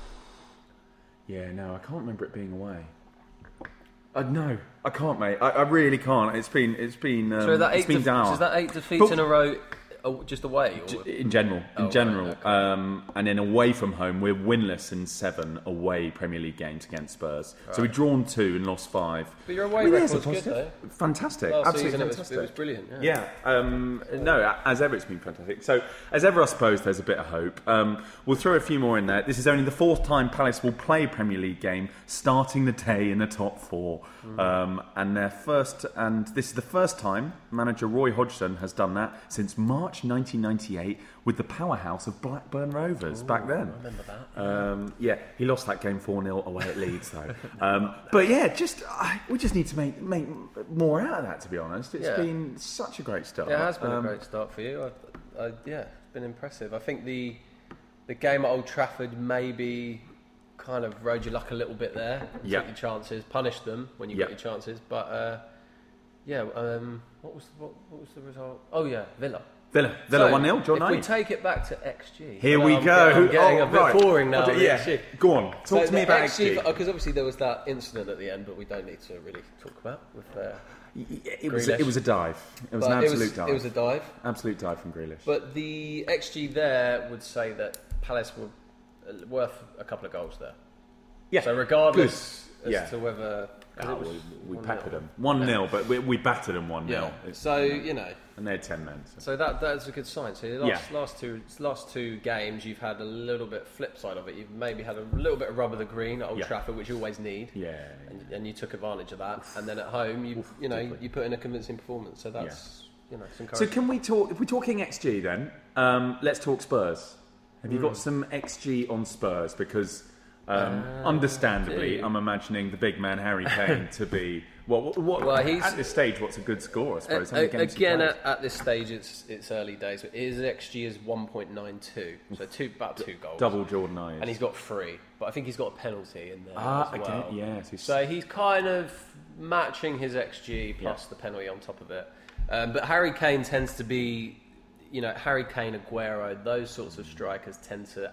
Yeah, no, I can't remember it being away. Uh, no, I can't, mate. I, I really can't. It's been, it's been, um, So that it's eight been def- down. so is that eight defeats But- in a row, uh, just away? Or? In general, in Oh, right, general, okay. um, and then away from home, we're winless in seven away Premier League games against Spurs. So we've drawn two and lost five. But your away I mean, there's a record's good, positive. though. Fantastic, Last absolutely season it was, fantastic. it was brilliant. Yeah. Yeah, um, no, as ever, it's been fantastic. So, as ever, I suppose there's a bit of hope. Um, we'll throw a few more in there. This is only the fourth time Palace will play a Premier League game, starting the day in the top four. Mm. Um, and their first, and this is the first time manager Roy Hodgson has done that since March nineteen ninety-eight with the powerhouse of Blackburn Rovers. Ooh, back then, I remember that. um, yeah, he lost that game four nil away at Leeds, though. Um, but yeah, just uh, we just need to make make more out of that. To be honest, it's Yeah. been such a great start. Yeah, it has been Um, a great start for you. I, I, yeah, it's been impressive. I think the the game at Old Trafford maybe kind of rode your luck a little bit there. Yeah. Took your chances, punished them when you Yeah. got your chances. But uh, yeah, um, what was what, what was the result? Oh yeah, Villa. Villa, Villa So, one nil. John If Knight. we take it back to X G, Here I we know I'm go. Getting, I'm getting Oh, a bit right. boring now. Okay, the yeah. X G. Go on. Talk So to me the about X G, X G. because obviously there was that incident at the end, but we don't need to really talk about. With, uh, It was, a, it was a dive. It was but an absolute it was, dive. It was a dive. absolute dive from Grealish. But the X G there would say that Palace were uh, worth a couple of goals there. yeah. So regardless Good. as Yeah. to whether 'cause Oh, it was we, we one peppered nil. them one nil, but we, we battered them one nil. Yeah. So you know, and they had ten men. So. so that that's a good sign. So the last Yeah. last two last two games, you've had a little bit flip side of it. You've maybe had a little bit of rub of the green at Old Yeah. Trafford, which you always need. Yeah. And, and you took advantage of that. And then at home, you you know definitely. you put in a convincing performance. So that's you know it's So encouraging. can we talk? If we're talking X G, then um, let's talk Spurs. Have you Hmm. got some X G on Spurs? Because um, Uh, understandably, do. I'm imagining the big man Harry Kane to be well. What, what, Well, he's- at this stage, what's a good score? I suppose. A- How many a- games he again, played? at, at this stage, it's it's early days. But his X G is one point nine two, so two about two goals. double Jordan Ayers. And he's got three, but I think he's got a penalty in there ah, as okay, well. yeah. So he's- So he's kind of matching his X G plus Yeah. the penalty on top of it. Um, but Harry Kane tends to be, you know, Harry Kane, Aguero, those sorts of strikers tend to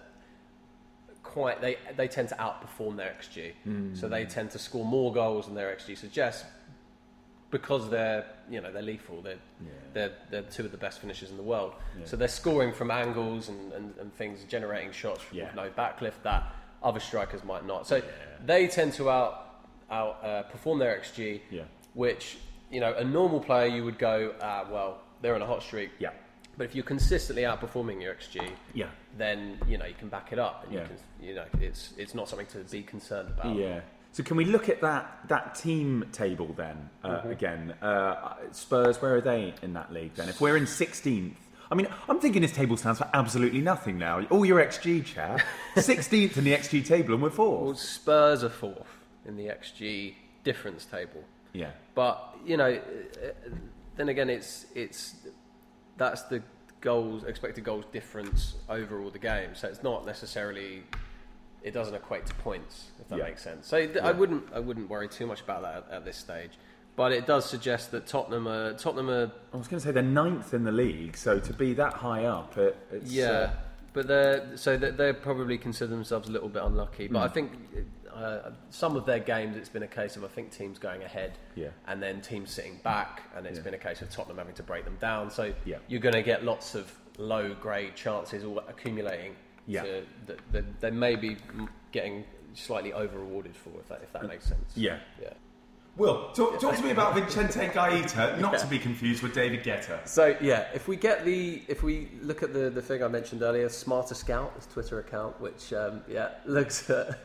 quite they they tend to outperform their X G. Hmm. So they tend to score more goals than their X G suggests because they're you know they're lethal. They're Yeah. they're they're two of the best finishers in the world. Yeah. So they're scoring from angles and, and, and things, generating shots Yeah. with no backlift that other strikers might not. So they tend to out out uh, perform their X G, Yeah. which you know a normal player you would go, ah, well, they're on a hot streak. Yeah. But if you're consistently outperforming your X G, Yeah. then you know you can back it up, and Yeah. you can, you know it's it's not something to be concerned about. Yeah. So can we look at that that team table then uh, again? Uh, Spurs, where are they in that league then? If we're in sixteenth, I mean, I'm thinking this table stands for absolutely nothing now. All your X G, chat, sixteenth in the X G table, and we're Well, fourth. Spurs are fourth in the X G difference table. Yeah. But you know, uh, then again, it's it's that's the goals expected goals difference over all the games. So it's not necessarily it doesn't equate to points, if that Yeah. makes sense. So th- Yeah. I wouldn't I wouldn't worry too much about that at, at this stage. But it does suggest that Tottenham are Tottenham are I was going to say they're ninth in the league, so to be that high up, it, it's yeah. uh, But they're so they they probably consider themselves a little bit unlucky. But Mm. I think uh, some of their games, it's been a case of I think teams going ahead, Yeah. and then teams sitting back, and it's Yeah. been a case of Tottenham having to break them down. So Yeah. you're going to get lots of low grade chances all accumulating. Yeah. To, that, that they may be getting slightly over rewarded for, if that if that makes sense. yeah. Yeah. Will, talk, talk to me about Vicente Gaeta, not to be confused with David Guetta. So yeah, if we get the if we look at the the thing I mentioned earlier, Smarter Scout, his Twitter account, which um, yeah looks at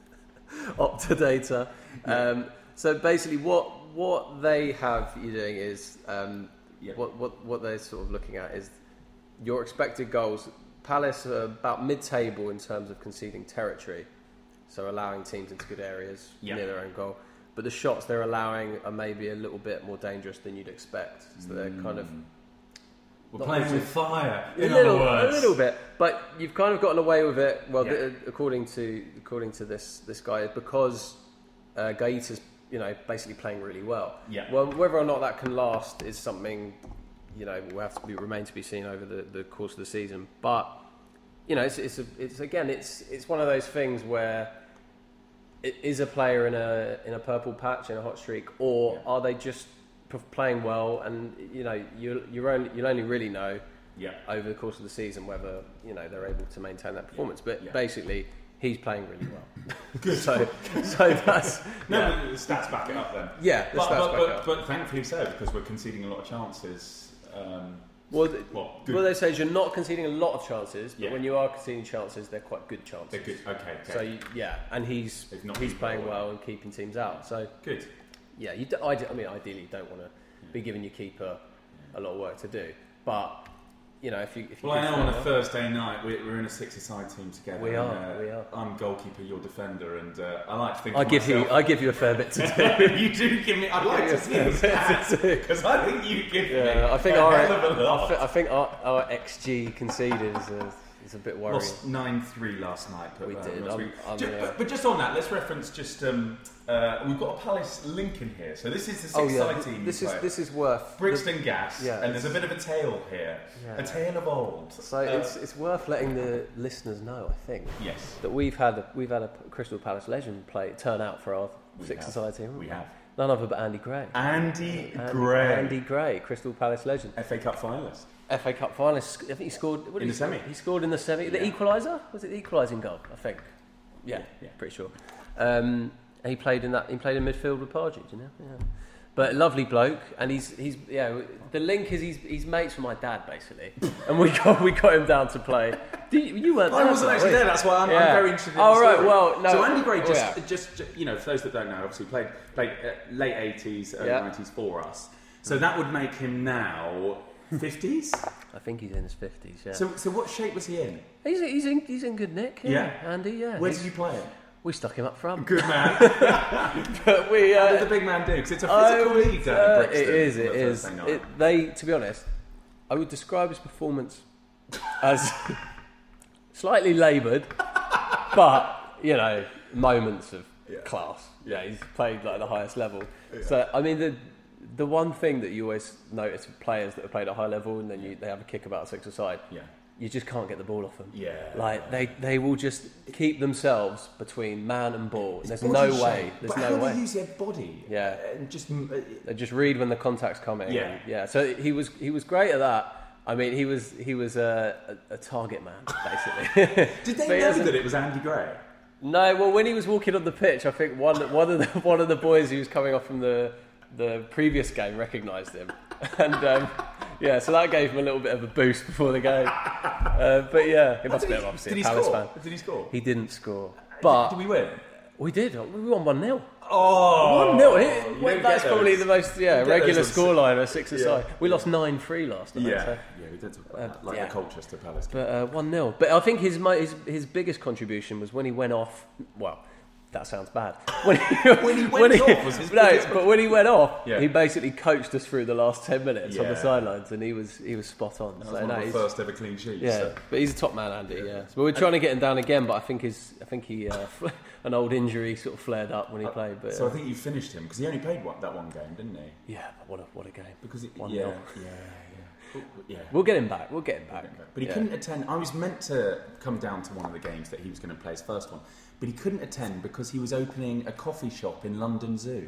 Optadata. Um, so basically, what what they have you doing is um, Yeah. what what what they're sort of looking at is your expected goals. Palace are about mid-table in terms of conceding territory, so allowing teams into good areas Yeah. near their own goal. But the shots they're allowing are maybe a little bit more dangerous than you'd expect. So they're kind of We're Not playing really. with fire, a in little, other a words. little bit. But you've kind of gotten away with it. Well, Yeah. th- according to according to this this guy, because uh, Gaeta's you know basically playing really well. Yeah. Well, whether or not that can last is something you know will have to be remain to be seen over the, the course of the season. But you know, it's it's a, it's again it's it's one of those things where it is a player in a in a purple patch in a hot streak, or Yeah. are they just p- playing well? And you know, you you only you'll only really know Yeah. over the course of the season whether you know they're able to maintain that performance. But Yeah. basically, he's playing really well. Good. so so that's No, yeah. but the stats back it up then. Yeah, the but, stats but, back but, it up. but thankfully so, because we're conceding a lot of chances. Um, Well, th- well, good. what they say is you're not conceding a lot of chances, but Yeah. when you are conceding chances, they're quite good chances. They're good. Okay. okay. So you, yeah, and he's They've not he's been playing well. well and keeping teams out. So good. yeah, you d- I, d- I mean, ideally, you don't want to be giving your keeper a lot of work to do, but you know, if you if you Well, I do know on a well- Thursday night we're, we're in a six-a-side team together. We and, are, uh, we are. I'm goalkeeper, you're defender, and uh, I like to think. I of give you myself- I give you a fair bit to do. you do give me. I'd like to see the stats because I think you give Yeah, me. I think a our hell of a I, lot. thi- I think our, our X G conceded is a, is a bit worrying. Lost nine three last night. But, We uh, did. last I'm- week. I'm, Ju- uh, but, but just on that, let's reference just. Um, uh, we've got a Palace link in here, so this is the Oh six-side yeah, team. this we is play. this is worth. Brixton Gas, Yeah, and there's a it's- bit of a tale here, Yeah. a tale of old. So Uh, it's it's worth letting the listeners know, I think, yes, that we've had a, we've had a Crystal Palace legend play turn out for our We six have. side team. haven't we have None other but Andy Gray. Andy, Andy Gray, Andy Gray, Crystal Palace legend. F A Cup finalist. F A Cup finalist. I think he scored what In did the he score? semi. He scored in the semi. The Yeah. equaliser was it the equalising goal? I think. Yeah, Yeah. pretty sure. Um, and he played in that. He played in midfield with Partridge, you know. Yeah. But lovely bloke, and he's he's yeah. The link is he's he's mates with my dad basically, and we got we got him down to play. Did you, you weren't. I there, wasn't were actually you? there. That's why I'm, Yeah. I'm very interested in Oh, the right, story. well, no. So Andy Gray Oh, just, yeah. just, just, you know, for those that don't know, obviously played played uh, late eighties, early Yeah. nineties for us. So that would make him now fifties. I think he's in his fifties. Yeah. So, so what shape was he in? he's he's in he's in good nick. Yeah, Yeah. Andy. Yeah. Where He's- did you play him? we stuck him up front. Good man. But we. How Uh, did the big man do? Because it's a I physical would, league down uh, in Brixton. It is, on it a is. Thursday night. It, they, to be honest, I would describe his performance as slightly laboured, but, you know, moments of Yeah. class. Yeah, he's played like the highest level. So, I mean, the the one thing that you always notice with players that have played at a high level and then you, they have a kick about a six-a-side, Yeah. you just can't get the ball off them. Yeah. Like, they, they will just keep themselves between man and ball. There's Body no shape. way. There's but no how way. they use their body. Yeah. And just. Uh, They just read when the contact's coming. Yeah. and- yeah. So he was he was great at that. I mean, he was he was a, a, a target man basically. did they But he know hasn't- that it was Andy Gray? No, well, when he was walking on the pitch, I think one one of the one of the boys who was coming off from the the previous game recognised him, and um, yeah, so that gave him a little bit of a boost before the game. Uh, but yeah, he must Did be he- obviously did a he Palace score? fan. Did he score? He didn't score, but Did we win? we did. We won one nil. Oh, One nil. you don't That's get probably those. the most yeah You get regular those on- scoreline of six Yeah. aside. We lost nine three last night. Yeah, So. yeah, we did talk about Uh, that, like yeah. the Colchester Palace. But uh, one nil. But I think his, mo- his his biggest contribution was when he went off. Well, that sounds bad. When he, When he went off was his no, biggest but when he went off, Yeah. he basically coached us through the last ten minutes on the Yeah. sidelines, and he was he was spot on. That was So, one no, of the he's- first ever clean sheets. yeah, so. but he's a top man, Andy. Yeah, so we're trying to get him down again, but I think his I think he uh, an old injury sort of flared up when he uh, played. But so uh, I think you finished him because he only played one, that one game, didn't he? Yeah, but what a what a game! Because it, one yeah, nil. yeah, yeah, yeah. We'll get him back. We'll get him back. But he yeah. couldn't attend. I was meant to come down to one of the games that he was going to play his first one, but he couldn't attend because he was opening a coffee shop in London Zoo.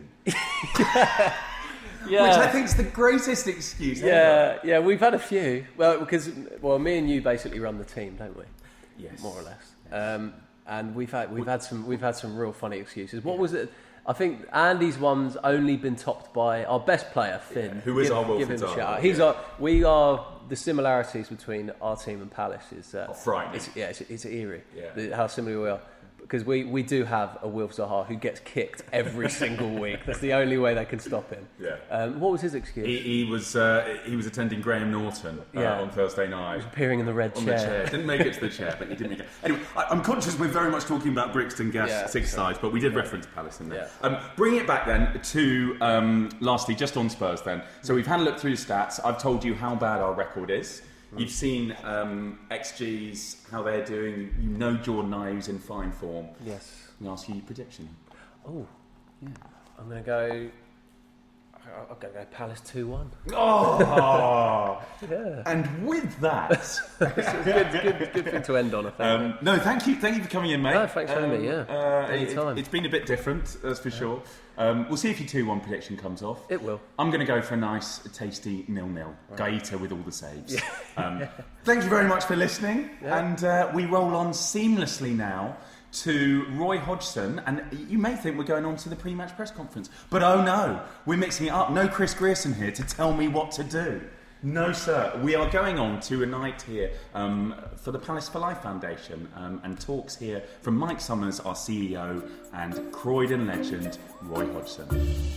Yeah. Which I think is the greatest excuse yeah, ever. Yeah, we've had a few. Well, because well, me and you basically run the team, don't we? Yes, more or less. Um, and we've had we've had some we've had some real funny excuses. What yeah. was it? I think Andy's one's only been topped by our best player, Finn. Yeah, who is give, our Wilfred give him a Zaha, shout out. Yeah. He's our. We are the similarities between our team and Palace is uh, oh, frightening. It's, yeah, it's, it's eerie. Yeah. The, how similar we are. Because we, we do have a Wilf Zaha who gets kicked every single week. That's the only way they can stop him. Yeah. Um, what was his excuse? He, he was uh, he was attending Graham Norton uh, yeah. on Thursday night. He was appearing in the red on chair. The chair. Didn't make it to the chair, but he didn't make it. Anyway, I, I'm conscious we're very much talking about Brixton Gas yeah, six sorry. sides, but we did reference Palace in there. Yeah. Um, bringing it back then to um, lastly, just on Spurs then. So we've had a look through the stats. I've told you how bad our record is. You've seen um, X Gs, how they're doing. You know Jordan Ives in fine form. Yes. I'm going to ask you your prediction. Oh, yeah. I'm going to go... I'm going to go Palace two one. Oh! yeah. And with that... it's a good, good, good thing to end on, I think. Um, no, thank you thank you for coming in, mate. No, thanks for having um, me, yeah. Uh, Anytime. it, it's been a bit different, that's for yeah. sure. Um, we'll see if your two one prediction comes off. It will. I'm going to go for a nice, tasty nil nil. Right. Gaeta with all the saves. Yeah. Um, yeah. Thank you very much for listening. Yeah. And uh, we roll on seamlessly now to Roy Hodgson, and you may think we're going on to the pre-match press conference, but oh no, we're mixing it up. No Chris Grierson here to tell me what to do. No, sir. We are going on to a night here um, for the Palace for Life Foundation um, and talks here from Mike Summers, our C E O, and Croydon legend, Roy Hodgson.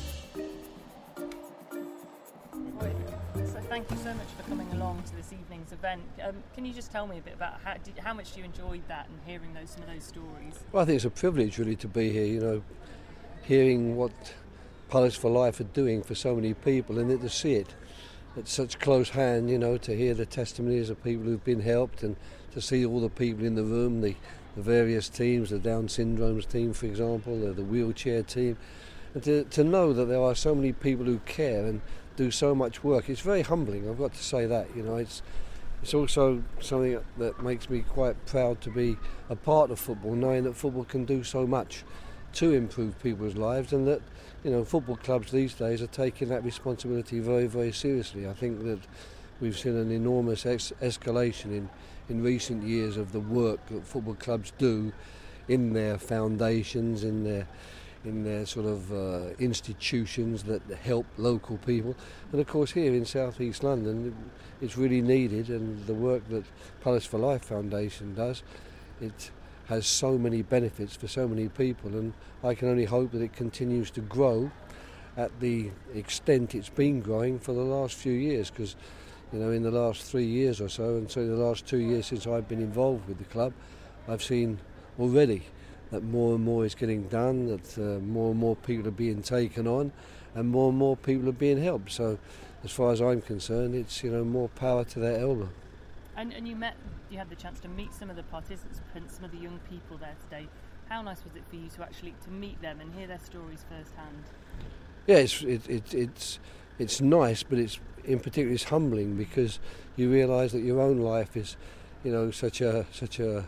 So thank you so much for coming along to this evening's event. Um, can you just tell me a bit about how, did, how much you enjoyed that and hearing those some of those stories? Well, I think it's a privilege really to be here, you know, hearing what Palace for Life are doing for so many people and then to see it at such close hand, you know, to hear the testimonies of people who've been helped and to see all the people in the room, the, the various teams, the Down Syndrome's team, for example, the, the wheelchair team, and to, to know that there are so many people who care and do so much work. It's very humbling, I've got to say that, you know. It's it's also something that makes me quite proud to be a part of football, knowing that football can do so much to improve people's lives, and that, you know, football clubs these days are taking that responsibility very, very seriously. I think that we've seen an enormous ex- escalation in, in recent years of the work that football clubs do in their foundations, in their in their sort of uh, institutions that help local people. And of course here in South East London it's really needed, and the work that Palace for Life Foundation does, it has so many benefits for so many people, and I can only hope that it continues to grow at the extent it's been growing for the last few years, because, you know, in the last three years or so, and so the last two years since I've been involved with the club, I've seen already that more and more is getting done, that uh, more and more people are being taken on, and more and more people are being helped. So as far as I'm concerned, it's, you know, more power to that elbow. And, and you met, you had the chance to meet some of the participants, some of the young people there today. How nice was it for you to actually to meet them and hear their stories firsthand? Yeah, it's it, it, it's it's nice, but it's in particular it's humbling, because you realise that your own life is, you know, such a such a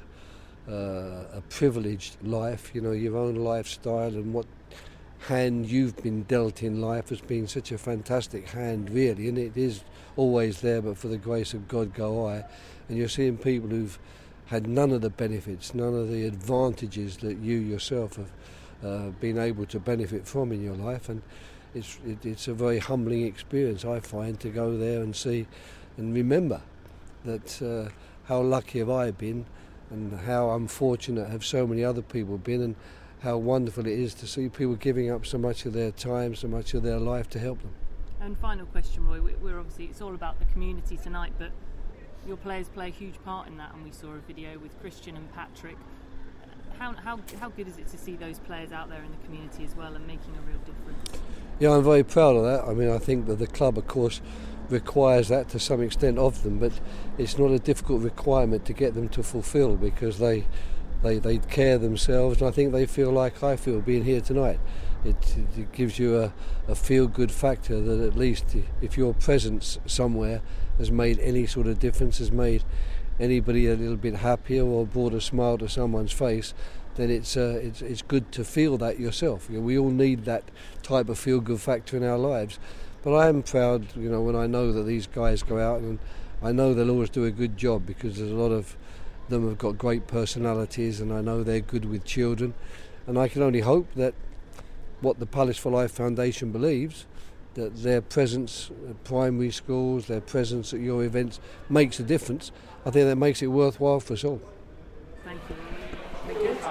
uh, a privileged life. You know, your own lifestyle and what hand you've been dealt in life has been such a fantastic hand, really, and it is always there, but for the grace of God go I. And you're seeing people who've had none of the benefits, none of the advantages that you yourself have uh, been able to benefit from in your life, and it's it, it's a very humbling experience, I find, to go there and see and remember that uh, how lucky have I been, and how unfortunate have so many other people been, and how wonderful it is to see people giving up so much of their time, so much of their life to help them. And final question, Roy, we're obviously, it's all about the community tonight, but your players play a huge part in that, and we saw a video with Christian and Patrick. How how how good is it to see those players out there in the community as well and making a real difference? Yeah, I'm very proud of that. I mean, I think that the club, of course, requires that to some extent of them, but it's not a difficult requirement to get them to fulfil, because they they they care themselves, and I think they feel like I feel being here tonight. It, it gives you a, a feel-good factor that at least if your presence somewhere has made any sort of difference, has made anybody a little bit happier or brought a smile to someone's face, then it's uh, it's it's good to feel that yourself. You know, we all need that type of feel-good factor in our lives. But I am proud, you know, when I know that these guys go out, and I know they'll always do a good job, because there's a lot of them have got great personalities, and I know they're good with children, and I can only hope that what the Palace for Life Foundation believes, that their presence at primary schools, their presence at your events makes a difference. I think that makes it worthwhile for us all. Thank you. Very good.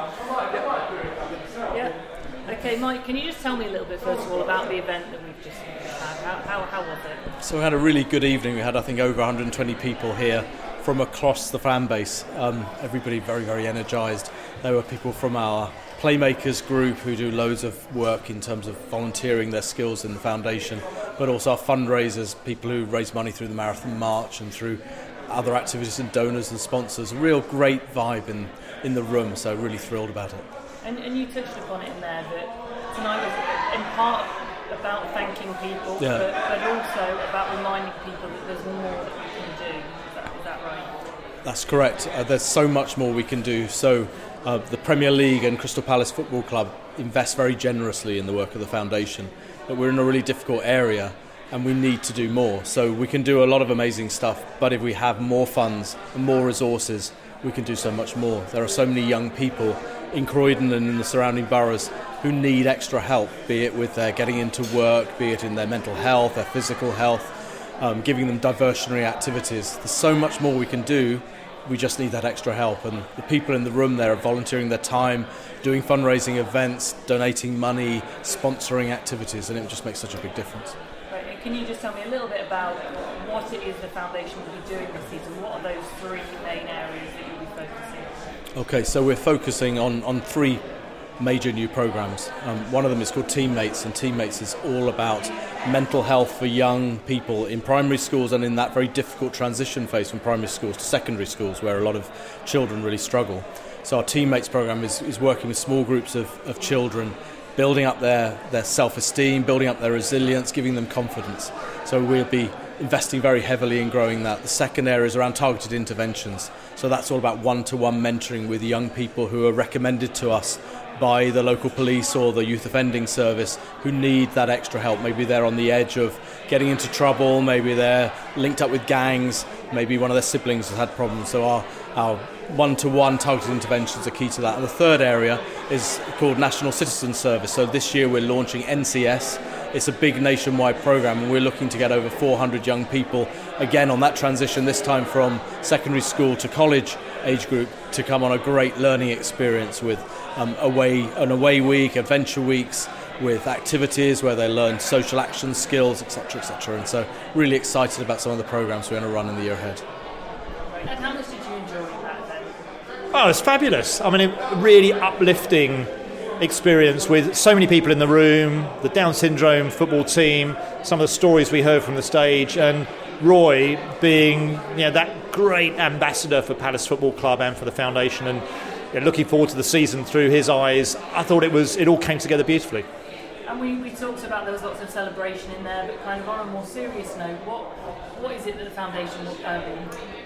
Yeah. Okay, Mike, can you just tell me a little bit, first of all, about the event that we've just had? How, how, how was it? So we had a really good evening. We had, I think, over one hundred twenty people here from across the fan base. Um, everybody very, very energised. There were people from our Playmakers group who do loads of work in terms of volunteering their skills in the foundation, but also our fundraisers, people who raise money through the Marathon March and through other activities, and donors and sponsors. A real great vibe in, in the room, so really thrilled about it. And, and you touched upon it in there that tonight was in part about thanking people, yeah. but, but also about reminding people that there's more that we can do. Is that, is that right? That's correct. Uh, there's so much more we can do. So uh, the Premier League and Crystal Palace Football Club invest very generously in the work of the foundation, but we're in a really difficult area and we need to do more. So we can do a lot of amazing stuff, but if we have more funds and more resources, we can do so much more. There are so many young people in Croydon and in the surrounding boroughs who need extra help, be it with their getting into work, be it in their mental health, their physical health, um, giving them diversionary activities. There's so much more we can do. We just need that extra help, and the people in the room there are volunteering their time, doing fundraising events, donating money, sponsoring activities, and it just makes such a big difference. Right, and can you just tell me a little bit about what it is the foundation will be doing this season? What are those three main areas that you'll be focusing on? Okay, so we're focusing on, on three major new programs. Um, one of them is called Teammates, and Teammates is all about mental health for young people in primary schools and in that very difficult transition phase from primary schools to secondary schools, where a lot of children really struggle. So our Teammates program is, is working with small groups of, of children, building up their, their self-esteem, building up their resilience, giving them confidence. So we'll be investing very heavily in growing that. The second area is around targeted interventions. So that's all about one-to-one mentoring with young people who are recommended to us by the local police or the youth offending service who need that extra help. Maybe they're on the edge of getting into trouble, maybe they're linked up with gangs, maybe one of their siblings has had problems. So our, our one-to-one targeted interventions are key to that. And the third area is called National Citizen Service. So this year we're launching N C S. It's a big nationwide program, and we're looking to get over four hundred young people, again on that transition, this time from secondary school to college age group, to come on a great learning experience with um, away, an away week, adventure weeks, with activities where they learn social action skills, et cetera, et cetera. And so really excited about some of the programs we're going to run in the year ahead. And how much did you enjoy that then? Oh, it's fabulous. I mean, a really uplifting experience with so many people in the room, the Down syndrome football team, some of the stories we heard from the stage, and Roy being, you know, that great ambassador for Palace Football Club and for the foundation, and you know, looking forward to the season through his eyes. I thought it was it all came together beautifully. And we, we talked about there was lots of celebration in there, but kind of on a more serious note, what what is it that the foundation will um,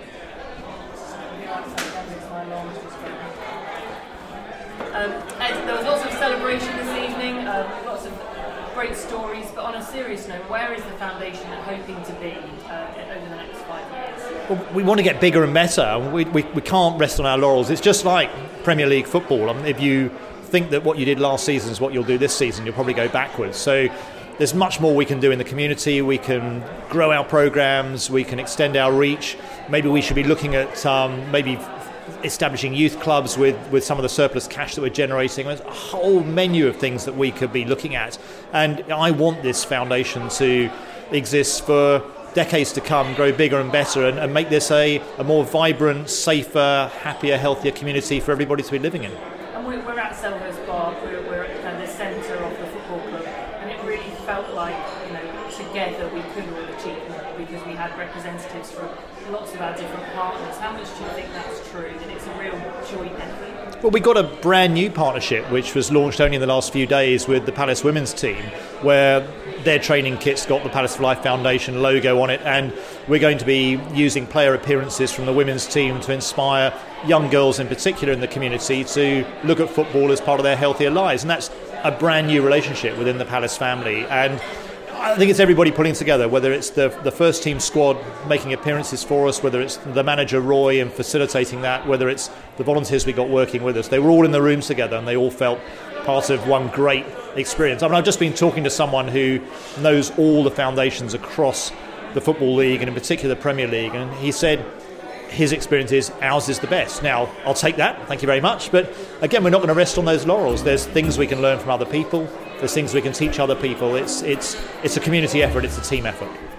Um, Ed, there was lots of celebration this evening, uh, lots of great stories, but on a serious note, where is the foundation hoping to be uh, over the next five years? Well, we want to get bigger and better. We, we, we can't rest on our laurels. It's just like Premier League football. I mean, if you think that what you did last season is what you'll do this season, you'll probably go backwards. So there's much more we can do in the community. We can grow our programmes, we can extend our reach. Maybe we should be looking at um, maybe establishing youth clubs with, with some of the surplus cash that we're generating. There's a whole menu of things that we could be looking at. And I want this foundation to exist for decades to come, grow bigger and better, and, and make this a, a more vibrant, safer, happier, healthier community for everybody to be living in. And we're, we're at Selhurst Park, we're, we're at kind of the centre of the football club. and it really felt like, you know, together we could all achieve more because we had representatives from lots of our different partners. How much do you think that's true, that it's a real joint effort? Well, we got a brand new partnership which was launched only in the last few days with the Palace women's team, where their training kit's got the Palace for Life Foundation logo on it, and we're going to be using player appearances from the women's team to inspire young girls in particular in the community to look at football as part of their healthier lives. And that's a brand new relationship within the Palace family, and I think it's everybody pulling together, whether it's the the first team squad making appearances for us, whether it's the manager Roy and facilitating that, whether it's the volunteers we got working with us. They were all in the rooms together and they all felt part of one great experience. I mean, I've just been talking to someone who knows all the foundations across the Football League and in particular the Premier League, and he said his experience is ours is the best. Now, I'll take that, thank you very much, but again, we're not going to rest on those laurels. There's things we can learn from other people, there's things we can teach other people. It's it's it's a community effort, it's a team effort.